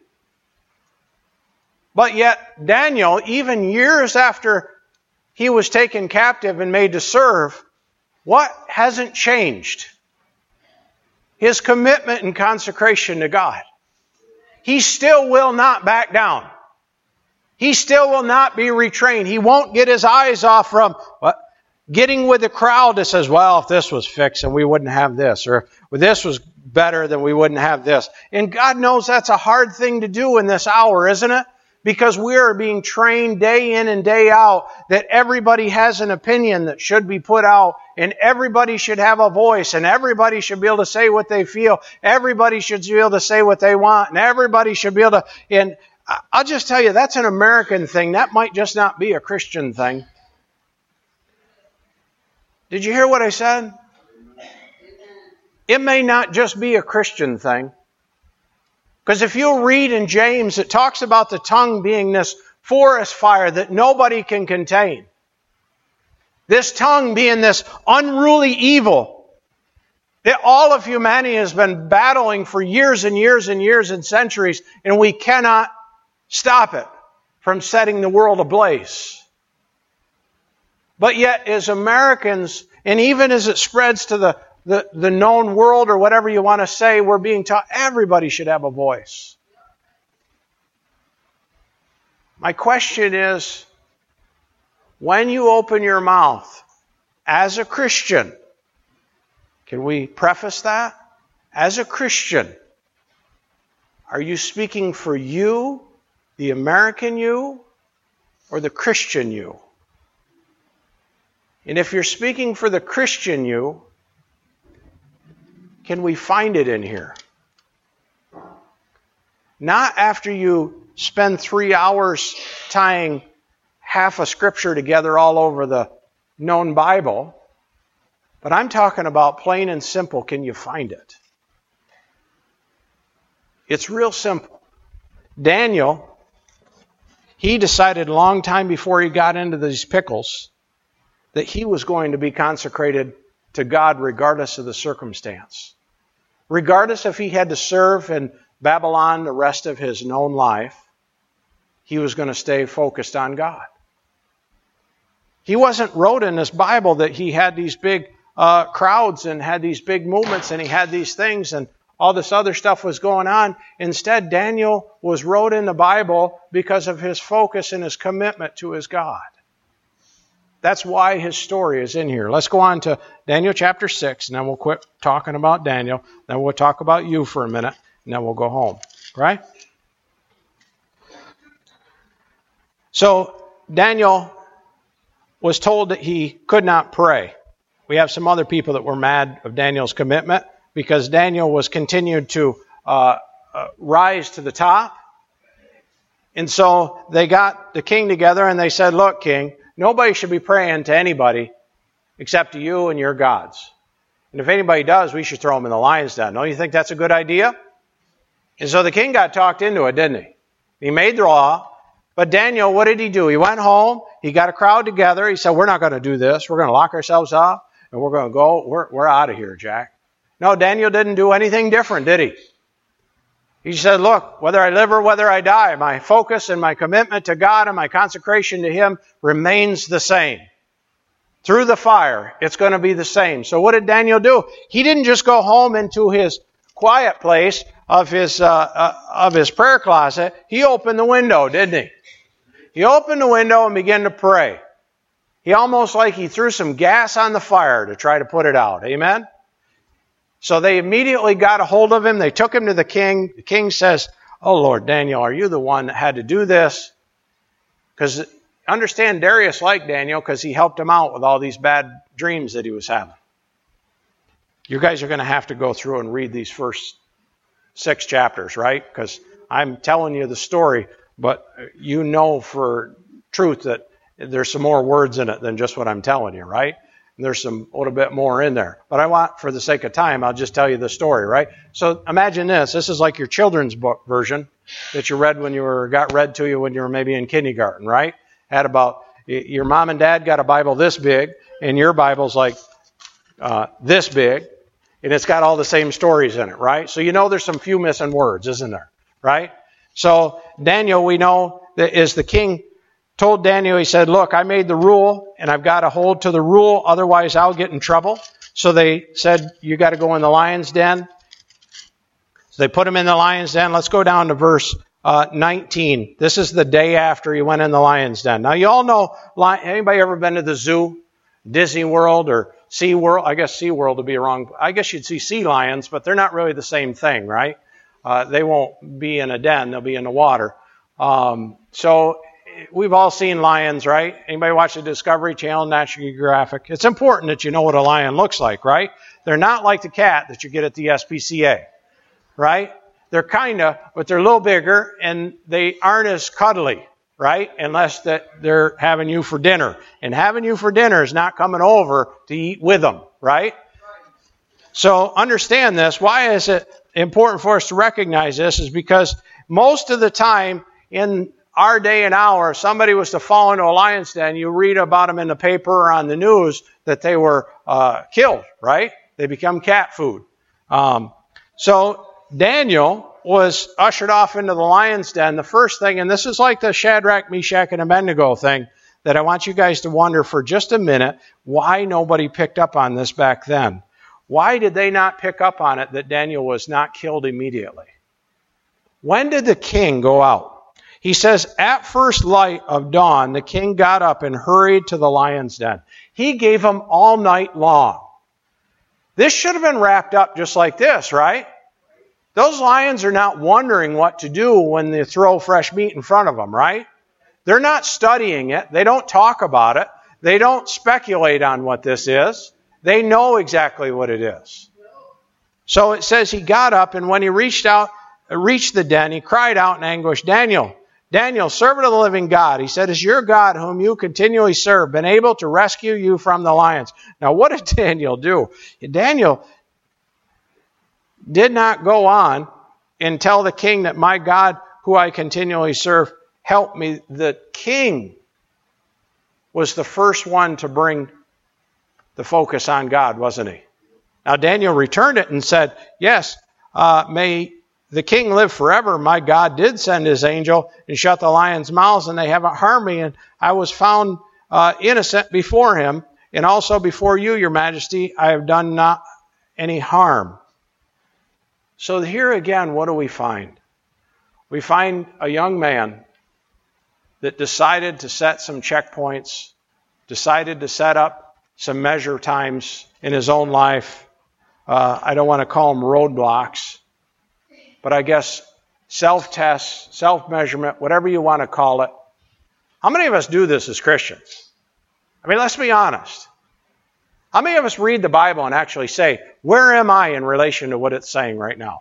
But yet, Daniel, even years after he was taken captive and made to serve, what hasn't changed? His commitment and consecration to God. He still will not back down. He still will not be retrained. He won't get his eyes off from what, getting with the crowd that says, well, if this was fixed, then we wouldn't have this. Or if this was better, then we wouldn't have this. And God knows that's a hard thing to do in this hour, isn't it? Because we are being trained day in and day out that everybody has an opinion that should be put out, and everybody should have a voice, and everybody should be able to say what they feel. Everybody should be able to say what they want, and everybody should be able to... And I'll just tell you, that's an American thing. That might just not be a Christian thing. Did you hear what I said? It may not just be a Christian thing. Because if you read in James, it talks about the tongue being this forest fire that nobody can contain. This tongue being this unruly evil that all of humanity has been battling for years and years and years and centuries, and we cannot stop it from setting the world ablaze. But yet, as Americans, and even as it spreads to the The, the known world, or whatever you want to say, we're being taught everybody should have a voice. My question is, when you open your mouth as a Christian, can we preface that? As a Christian, are you speaking for you, the American you, or the Christian you? And if you're speaking for the Christian you, can we find it in here? Not after you spend three hours tying half a scripture together all over the known Bible, but I'm talking about plain and simple, can you find it? It's real simple. Daniel, he decided a long time before he got into these pickles that he was going to be consecrated to God regardless of the circumstance. Regardless if he had to serve in Babylon the rest of his known life, he was going to stay focused on God. He wasn't wrote in this Bible that he had these big uh, crowds and had these big movements and he had these things and all this other stuff was going on. Instead, Daniel was wrote in the Bible because of his focus and his commitment to his God. That's why his story is in here. Let's go on to Daniel chapter six, and then we'll quit talking about Daniel. Then we'll talk about you for a minute, and then we'll go home. Right? So, Daniel was told that he could not pray. We have some other people that were mad of Daniel's commitment because Daniel was continued to uh, uh, rise to the top. And so they got the king together and they said, look, king, nobody should be praying to anybody except to you and your gods. And if anybody does, we should throw them in the lion's den. Don't you think that's a good idea? And so the king got talked into it, didn't he? He made the law. But Daniel, what did he do? He went home. He got a crowd together. He said, we're not going to do this. We're going to lock ourselves up and we're going to go. We're, we're out of here, Jack. No, Daniel didn't do anything different, did he? He said, look, whether I live or whether I die, my focus and my commitment to God and my consecration to Him remains the same. Through the fire, it's going to be the same. So what did Daniel do? He didn't just go home into his quiet place of his, uh, uh, of his prayer closet. He opened the window, didn't he? He opened the window and began to pray. He almost like he threw some gas on the fire to try to put it out. Amen? So they immediately got a hold of him. They took him to the king. The king says, oh, Lord, Daniel, are you the one that had to do this? Because understand, Darius liked Daniel because he helped him out with all these bad dreams that he was having. You guys are going to have to go through and read these first six chapters, right? Because I'm telling you the story, but you know for truth that there's some more words in it than just what I'm telling you, right? And there's some a little bit more in there. But I want, for the sake of time, I'll just tell you the story, right? So imagine this. This is like your children's book version that you read when you were, got read to you when you were maybe in kindergarten, right? Had about, your mom and dad got a Bible this big, and your Bible's like uh, this big, and it's got all the same stories in it, right? So you know there's some few missing words, isn't there? Right? So Daniel, we know, that is the king told Daniel, he said, look, I made the rule, and I've got to hold to the rule, otherwise I'll get in trouble. So they said, you got to go in the lion's den. So they put him in the lion's den. Let's go down to verse uh, nineteen. This is the day after he went in the lion's den. Now, you all know, anybody ever been to the zoo, Disney World, or Sea World? I guess Sea World would be wrong. I guess you'd see sea lions, but they're not really the same thing, right? Uh, they won't be in a den. They'll be in the water. Um, so we've all seen lions, right? Anybody watch the Discovery Channel, National Geographic? It's important that you know what a lion looks like, right? They're not like the cat that you get at the S P C A, right? They're kind of, but they're a little bigger, and they aren't as cuddly, right? Unless that they're having you for dinner. And having you for dinner is not coming over to eat with them, right? So understand this. Why is it important for us to recognize this? Is because most of the time in our day and hour, if somebody was to fall into a lion's den, you read about them in the paper or on the news that they were uh, killed, right? They become cat food. Um, so Daniel was ushered off into the lion's den. The first thing, and this is like the Shadrach, Meshach, and Abednego thing, that I want you guys to wonder for just a minute why nobody picked up on this back then. Why did they not pick up on it that Daniel was not killed immediately? When did the king go out? He says, at first light of dawn, the king got up and hurried to the lion's den. He gave them all night long. This should have been wrapped up just like this, right? Those lions are not wondering what to do when they throw fresh meat in front of them, right? They're not studying it. They don't talk about it. They don't speculate on what this is. They know exactly what it is. So it says he got up, and when he reached out, reached the den, he cried out in anguish, Daniel, Daniel, servant of the living God. He said, is your God, whom you continually serve, been able to rescue you from the lions? Now, what did Daniel do? Daniel did not go on and tell the king that my God, who I continually serve, help me. The king was the first one to bring the focus on God, wasn't he? Now, Daniel returned it and said, yes, uh, may the king live forever. My God did send his angel and shut the lions' mouths, and they haven't harmed me, and I was found uh, innocent before him, and also before you, your majesty, I have done not any harm. So here again, what do we find? We find a young man that decided to set some checkpoints, decided to set up some measure times in his own life. Uh, I don't want to call them roadblocks, but I guess self-test, self-measurement, whatever you want to call it. How many of us do this as Christians? I mean, let's be honest. How many of us read the Bible and actually say, where am I in relation to what it's saying right now?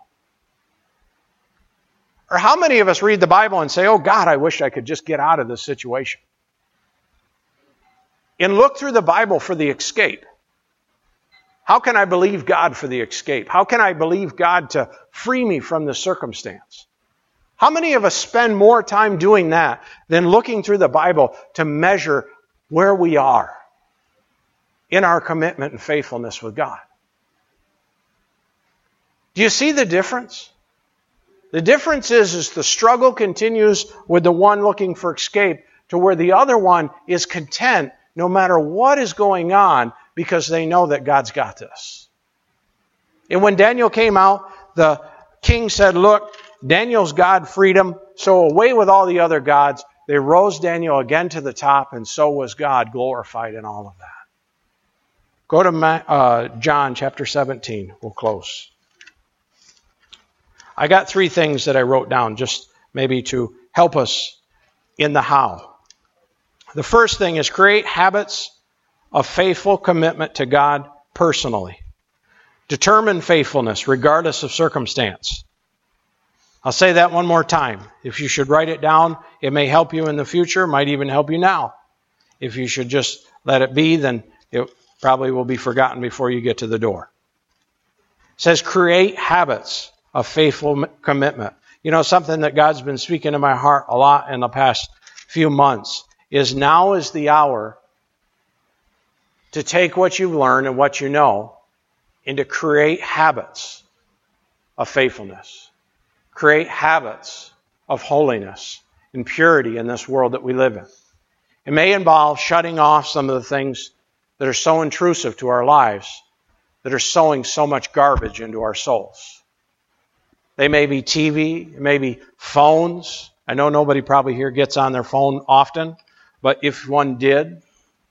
Or how many of us read the Bible and say, oh God, I wish I could just get out of this situation? And look through the Bible for the escape. How can I believe God for the escape? How can I believe God to free me from the circumstance? How many of us spend more time doing that than looking through the Bible to measure where we are in our commitment and faithfulness with God? Do you see the difference? The difference is, is the struggle continues with the one looking for escape to where the other one is content no matter what is going on because they know that God's got this. And when Daniel came out, the king said, look, Daniel's God freed him, so away with all the other gods. They rose Daniel again to the top, and so was God glorified in all of that. Go to uh, John chapter seventeen. We'll close. I got three things that I wrote down just maybe to help us in the how. The first thing is create habits of faithful commitment to God personally. Determine faithfulness regardless of circumstance. I'll say that one more time. If you should write it down, it may help you in the future, might even help you now. If you should just let it be, then it probably will be forgotten before you get to the door. It says create habits of faithful commitment. You know, something that God's been speaking to my heart a lot in the past few months is now is the hour to take what you've learned and what you know and to create habits of faithfulness. Create habits of holiness and purity in this world that we live in. It may involve shutting off some of the things that are so intrusive to our lives, that are sowing so much garbage into our souls. They may be T V, it may be phones. I know nobody probably here gets on their phone often, but if one did,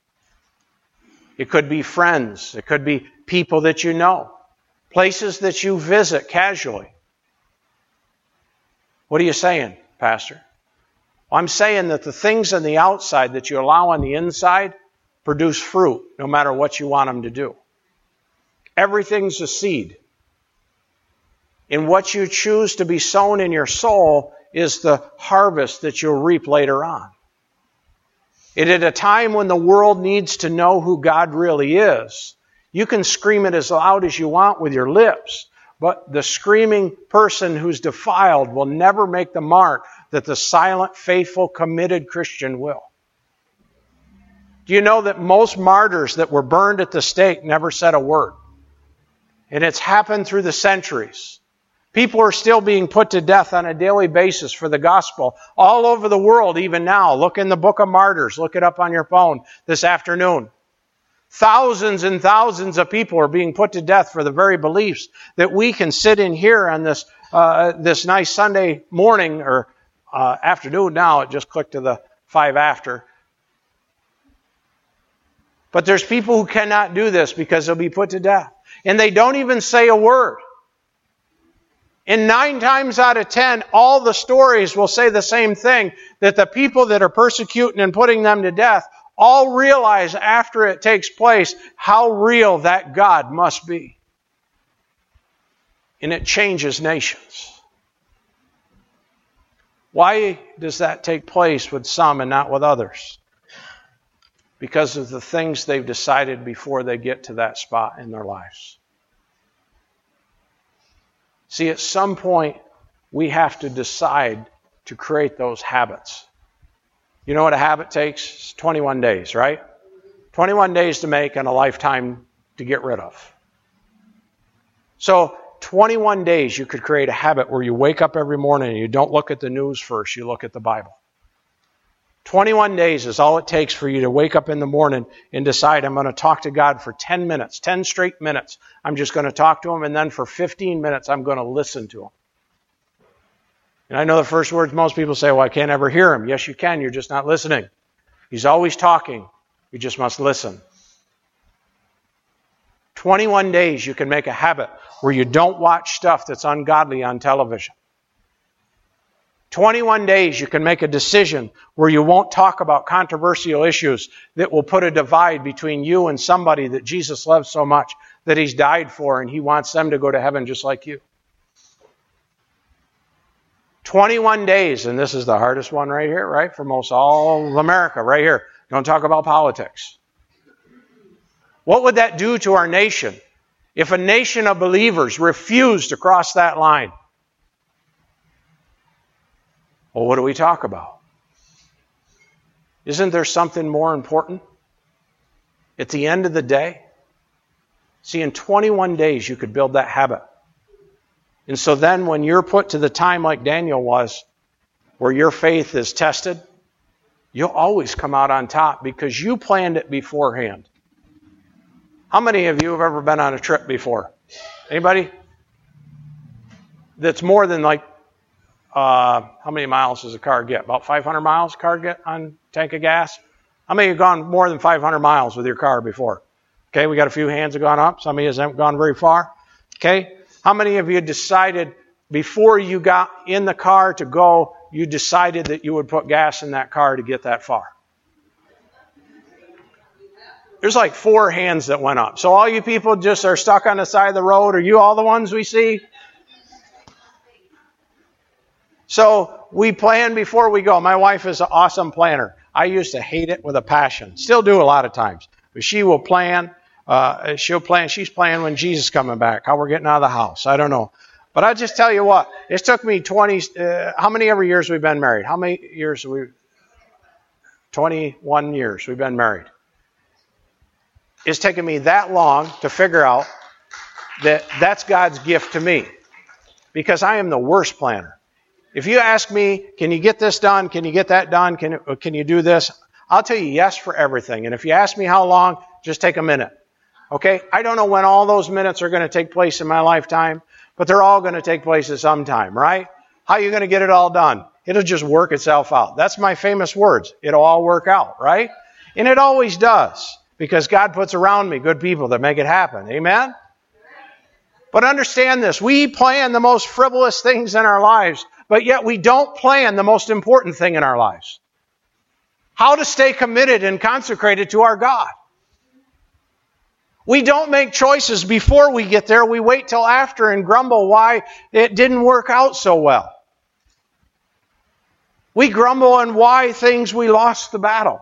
it could be friends. It could be people that you know. Places that you visit casually. What are you saying, Pastor? Well, I'm saying that the things on the outside that you allow on the inside produce fruit, no matter what you want them to do. Everything's a seed. And what you choose to be sown in your soul is the harvest that you'll reap later on. And at a time when the world needs to know who God really is, you can scream it as loud as you want with your lips, but the screaming person who's defiled will never make the mark that the silent, faithful, committed Christian will. Do you know that most martyrs that were burned at the stake never said a word? And it's happened through the centuries. People are still being put to death on a daily basis for the gospel all over the world, even now. Look in the Book of Martyrs. Look it up on your phone this afternoon. Thousands and thousands of people are being put to death for the very beliefs that we can sit in here on this uh, this nice Sunday morning or uh, afternoon now. It just clicked to the five after. But there's people who cannot do this because they'll be put to death. And they don't even say a word. And nine times out of ten, all the stories will say the same thing, that the people that are persecuting and putting them to death all realize after it takes place how real that God must be. And it changes nations. Why does that take place with some and not with others? Because of the things they've decided before they get to that spot in their lives. See, at some point, we have to decide to create those habits. You know what a habit takes? It's twenty-one days, right? twenty-one days to make and a lifetime to get rid of. So, twenty-one days you could create a habit where you wake up every morning and you don't look at the news first, you look at the Bible. twenty-one days is all it takes for you to wake up in the morning and decide, I'm going to talk to God for ten minutes, ten straight minutes. I'm just going to talk to Him, and then for fifteen minutes, I'm going to listen to Him. And I know the first words most people say, well, I can't ever hear Him. Yes, you can. You're just not listening. He's always talking. You just must listen. twenty-one days you can make a habit where you don't watch stuff that's ungodly on television. twenty-one days you can make a decision where you won't talk about controversial issues that will put a divide between you and somebody that Jesus loves so much that He's died for and He wants them to go to heaven just like you. twenty-one days, and this is the hardest one right here, right? For most all of America, right here. Don't talk about politics. What would that do to our nation if a nation of believers refused to cross that line? Well, what do we talk about? Isn't there something more important? At the end of the day, see, in twenty-one days you could build that habit. And so then when you're put to the time like Daniel was, where your faith is tested, you'll always come out on top because you planned it beforehand. How many of you have ever been on a trip before? Anybody? That's more than like, uh, how many miles does a car get? About five hundred miles a car get on tank of gas? How many have gone more than five hundred miles with your car before? Okay, we got a few hands have gone up. Some of you haven't gone very far. Okay. How many of you decided before you got in the car to go, you decided that you would put gas in that car to get that far? there's like four hands that went up. So all you people just are stuck on the side of the road. Are you all the ones we see? So we plan before we go. My wife is an awesome planner. I used to hate it with a passion. Still do a lot of times. But she will plan. Uh, she'll plan. She's planning when Jesus is coming back, how we're getting out of the house. I don't know. But I just tell you what. It took me twenty, uh, how many ever years we've been married? How many years have we? twenty-one years we've been married. It's taken me that long to figure out that that's God's gift to me. Because I am the worst planner. If you ask me, can you get this done? Can you get that done? Can, can you do this? I'll tell you yes for everything. And if you ask me how long, just take a minute. Okay? I don't know when all those minutes are going to take place in my lifetime, but they're all going to take place at some time, right? How are you going to get it all done? It'll just work itself out. That's my famous words. It'll all work out, right? And it always does, because God puts around me good people that make it happen. Amen? But understand this. We plan the most frivolous things in our lives, but yet we don't plan the most important thing in our lives. How to stay committed and consecrated to our God. We don't make choices before we get there. We wait till after and grumble why it didn't work out so well. We grumble on why things we lost the battle.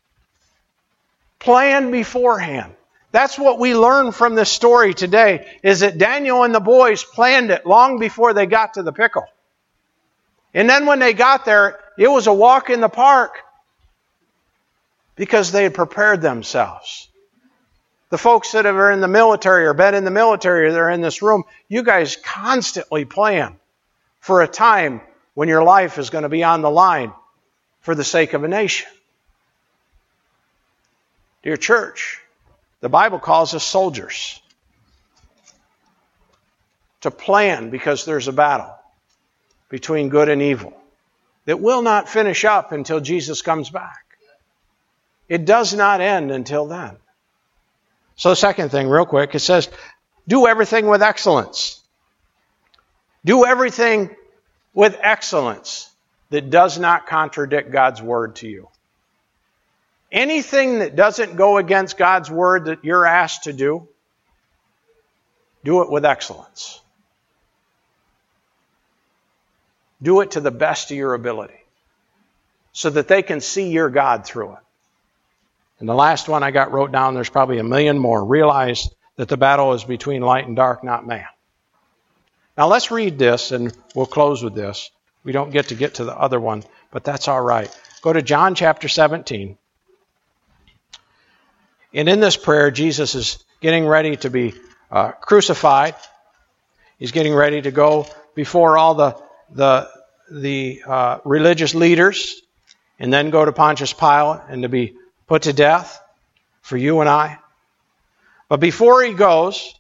Plan beforehand. That's what we learn from this story today, is that Daniel and the boys planned it long before they got to the pickle. And then when they got there, it was a walk in the park because they had prepared themselves. The folks that are in the military or been in the military or they're in this room, you guys constantly plan for a time when your life is going to be on the line for the sake of a nation. Dear church, the Bible calls us soldiers to plan because there's a battle between good and evil that will not finish up until Jesus comes back. It does not end until then. So the second thing, real quick, it says, do everything with excellence. Do everything with excellence that does not contradict God's word to you. Anything that doesn't go against God's word that you're asked to do, do it with excellence. Do it to the best of your ability so that they can see your God through it. And the last one I got wrote down, there's probably a million more. Realize that the battle is between light and dark, not man. Now let's read this and we'll close with this. We don't get to get to the other one, but that's all right. Go to John chapter seventeen. And in this prayer, Jesus is getting ready to be uh, crucified. He's getting ready to go before all the the the uh, religious leaders, and then go to Pontius Pilate and to be put to death for you and I. But before he goes,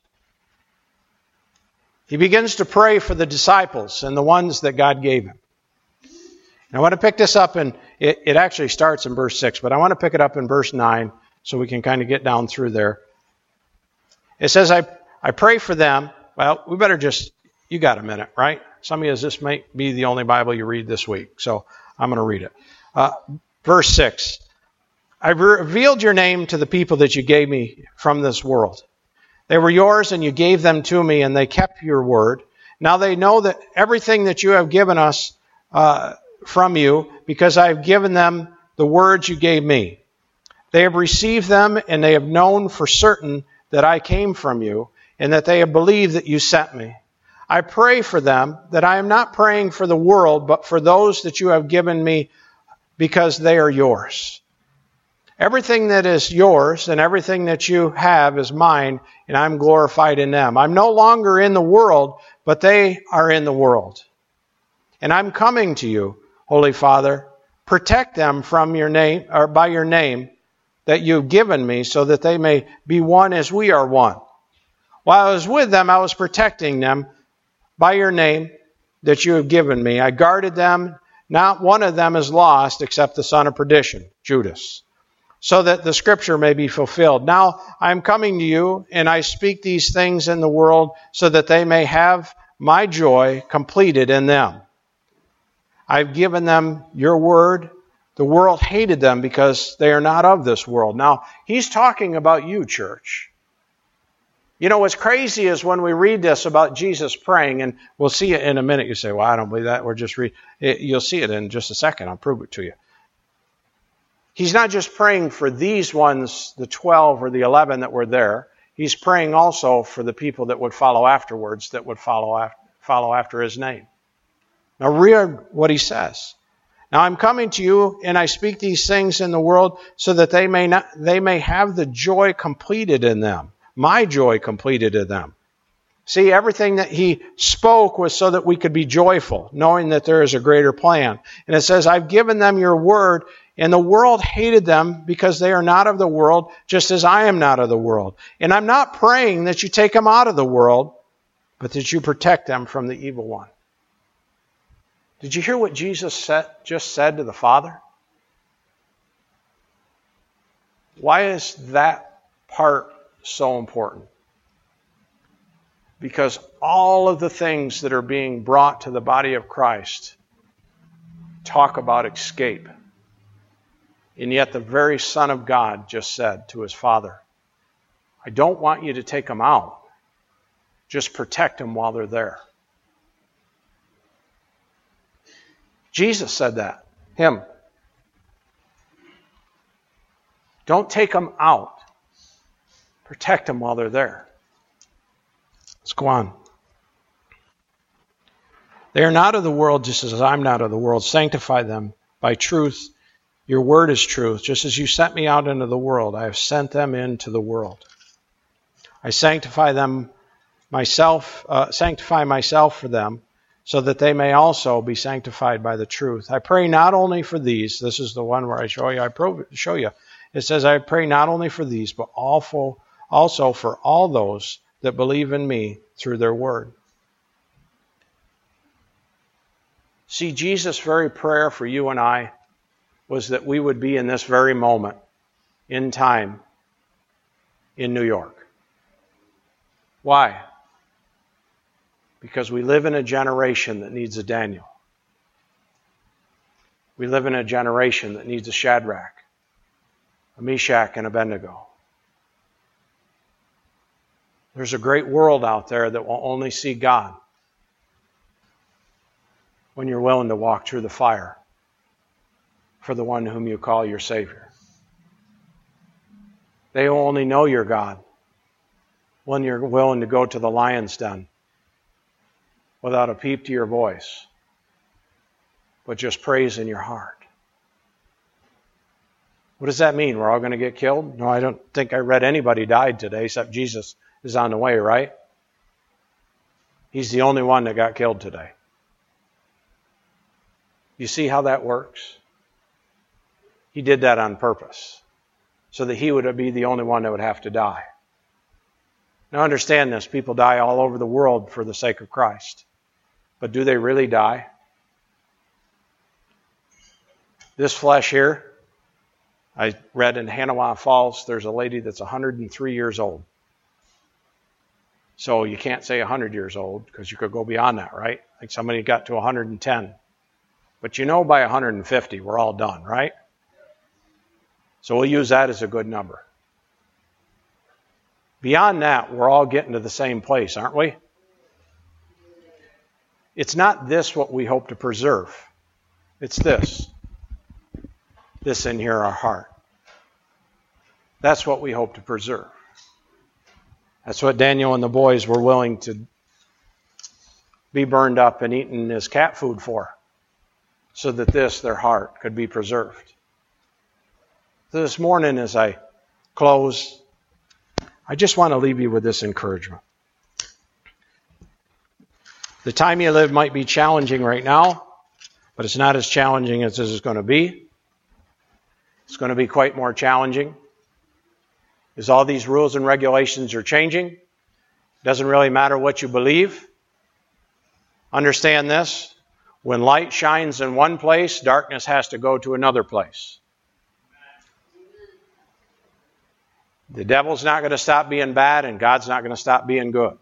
he begins to pray for the disciples and the ones that God gave him. And I want to pick this up, and it, it actually starts in verse six, but I want to pick it up in verse nine so we can kind of get down through there. It says, I, I pray for them. Well, we better just, you got a minute, right? Some of you, this may be the only Bible you read this week, so I'm going to read it. Uh, verse six. I've revealed your name to the people that you gave me from this world. They were yours and you gave them to me and they kept your word. Now they know that everything that you have given us uh, from you, because I have given them the words you gave me. They have received them and they have known for certain that I came from you and that they have believed that you sent me. I pray for them that I am not praying for the world, but for those that you have given me because they are yours. Everything that is yours and everything that you have is mine, and I'm glorified in them. I'm no longer in the world, but they are in the world. And I'm coming to you, Holy Father. Protect them from your name, or by your name that you've given me, so that they may be one as we are one. While I was with them, I was protecting them by your name that you have given me. I guarded them. Not one of them is lost except the son of perdition, Judas, so that the scripture may be fulfilled. Now I am coming to you, and I speak these things in the world so that they may have my joy completed in them. I've given them your word, the world hated them because they are not of this world. Now, he's talking about you, church. You know, what's crazy is when we read this about Jesus praying, and we'll see it in a minute. You say, well, I don't believe that. We're just read. You'll see it in just a second. I'll prove it to you. He's not just praying for these ones, the twelve or the eleven that were there. He's praying also for the people that would follow afterwards, that would follow after, follow after his name. Now read what he says. Now I'm coming to you, and I speak these things in the world so that they may not, they may have the joy completed in them. My joy completed in them. See, everything that he spoke was so that we could be joyful, knowing that there is a greater plan. And it says, I've given them your word, and the world hated them because they are not of the world, just as I am not of the world. And I'm not praying that you take them out of the world, but that you protect them from the evil one. Did you hear what Jesus said, just said to the Father? Why is that part so important? Because all of the things that are being brought to the body of Christ talk about escape. And yet the very Son of God just said to his Father, I don't want you to take them out. Just protect them while they're there. Jesus said that. Him. Don't take them out. Protect them while they're there. Let's go on. They are not of the world, just as I'm not of the world. Sanctify them by truth. Your word is truth. Just as you sent me out into the world, I have sent them into the world. I sanctify them myself, uh, sanctify myself for them, so that they may also be sanctified by the truth. I pray not only for these. This is the one where I show you. I prove it, show you. It says, I pray not only for these, but also also for all those that believe in me through their word. See, Jesus' very prayer for you and I was that we would be in this very moment, in time, in New York. Why? Because we live in a generation that needs a Daniel. We live in a generation that needs a Shadrach, a Meshach, and Abednego. There's a great world out there that will only see God when you're willing to walk through the fire for the one whom you call your Savior. They will only know your God when you're willing to go to the lion's den without a peep to your voice, but just praise in your heart. What does that mean? We're all going to get killed? No, I don't think I read anybody died today except Jesus is on the way, right? He's the only one that got killed today. You see how that works? He did that on purpose, so that he would be the only one that would have to die. Now understand this, people die all over the world for the sake of Christ. But do they really die? This flesh here, I read in Hanawa Falls, there's a lady that's one hundred three years old. So you can't say one hundred years old, because you could go beyond that, right? Like somebody got to one hundred ten. But you know by one hundred fifty, we're all done, right? So we'll use that as a good number. Beyond that, we're all getting to the same place, aren't we? It's not this what we hope to preserve. It's this. This in here, our heart. That's what we hope to preserve. That's what Daniel and the boys were willing to be burned up and eaten as cat food for, so that this, their heart, could be preserved. So this morning, as I close, I just want to leave you with this encouragement. The time you live might be challenging right now, but it's not as challenging as this is going to be. It's going to be quite more challenging, as all these rules and regulations are changing. It doesn't really matter what you believe. Understand this. When light shines in one place, darkness has to go to another place. The devil's not going to stop being bad, and God's not going to stop being good.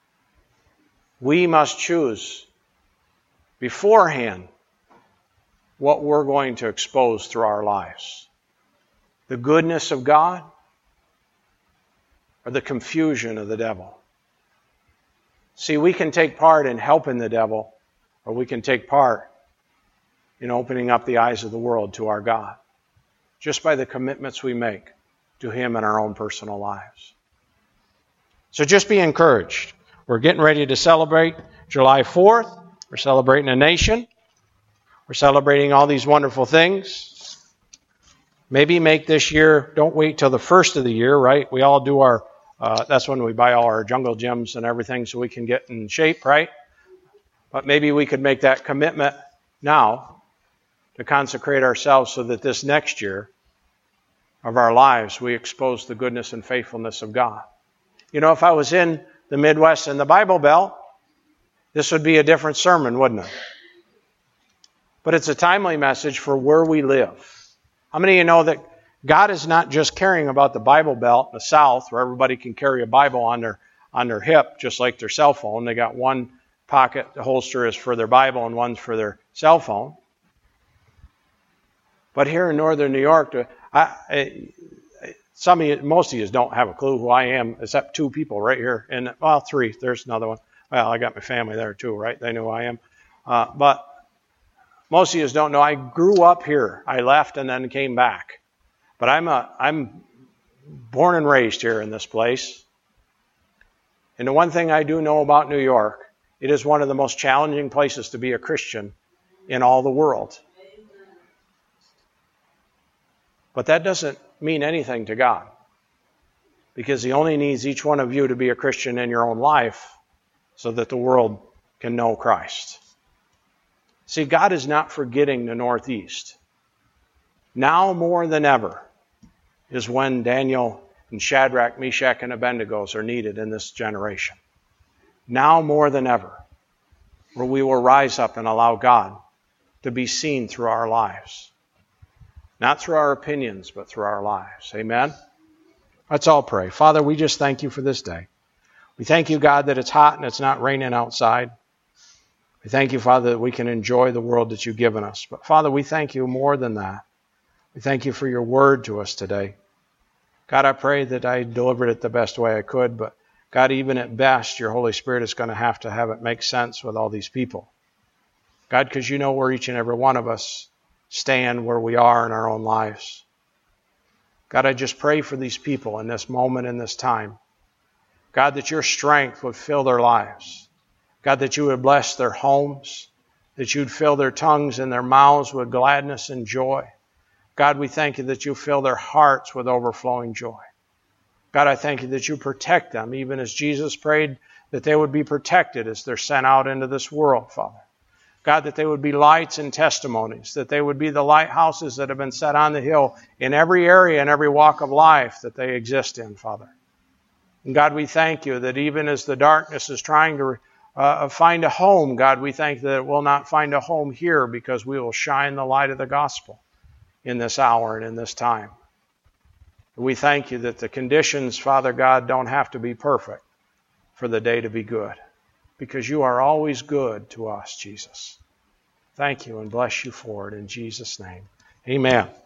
We must choose beforehand what we're going to expose through our lives. The goodness of God or the confusion of the devil. See, we can take part in helping the devil, or we can take part in opening up the eyes of the world to our God, just by the commitments we make to Him in our own personal lives. So just be encouraged. We're getting ready to celebrate July fourth. We're celebrating a nation. We're celebrating all these wonderful things. Maybe make this year, don't wait till the first of the year, right? We all do our, uh, that's when we buy all our jungle gyms and everything so we can get in shape, right? But maybe we could make that commitment now to consecrate ourselves so that this next year of our lives we expose the goodness and faithfulness of God. You know, if I was in the Midwest and the Bible Belt, this would be a different sermon, wouldn't it? But it's a timely message for where we live. How many of you know that God is not just caring about the Bible Belt in the South, where everybody can carry a Bible on their on their hip, just like their cell phone. They got one pocket holster is for their Bible and one's for their cell phone. But here in northern New York, I, I, some of you, most of you don't have a clue who I am, except two people right here. And, well, three. There's another one. Well, I got my family there too, right? They know who I am. Uh, but most of you don't know I grew up here. I left and then came back. But I'm a, I'm born and raised here in this place. And the one thing I do know about New York, it is one of the most challenging places to be a Christian in all the world. But that doesn't mean anything to God, because He only needs each one of you to be a Christian in your own life so that the world can know Christ. See, God is not forgetting the Northeast. Now more than ever is when Daniel and Shadrach, Meshach, and Abednego are needed in this generation. Now more than ever, where we will rise up and allow God to be seen through our lives. Not through our opinions, but through our lives. Amen? Let's all pray. Father, we just thank You for this day. We thank You, God, that it's hot and it's not raining outside. We thank You, Father, that we can enjoy the world that You've given us. But, Father, we thank You more than that. We thank You for Your word to us today. God, I pray that I delivered it the best way I could, but, God, even at best, Your Holy Spirit is going to have to have it make sense with all these people. God, because You know where each and every one of us stand where we are in our own lives. God, I just pray for these people in this moment, in this time. God, that Your strength would fill their lives. God, that You would bless their homes, that You'd fill their tongues and their mouths with gladness and joy. God, we thank You that You fill their hearts with overflowing joy. God, I thank You that You protect them, even as Jesus prayed that they would be protected as they're sent out into this world, Father. God, that they would be lights and testimonies, that they would be the lighthouses that have been set on the hill in every area and every walk of life that they exist in, Father. And God, we thank You that even as the darkness is trying to uh, find a home, God, we thank that it will not find a home here, because we will shine the light of the gospel in this hour and in this time. We thank You that the conditions, Father God, don't have to be perfect for the day to be good, because You are always good to us, Jesus. Thank You and bless You for it in Jesus' name. Amen.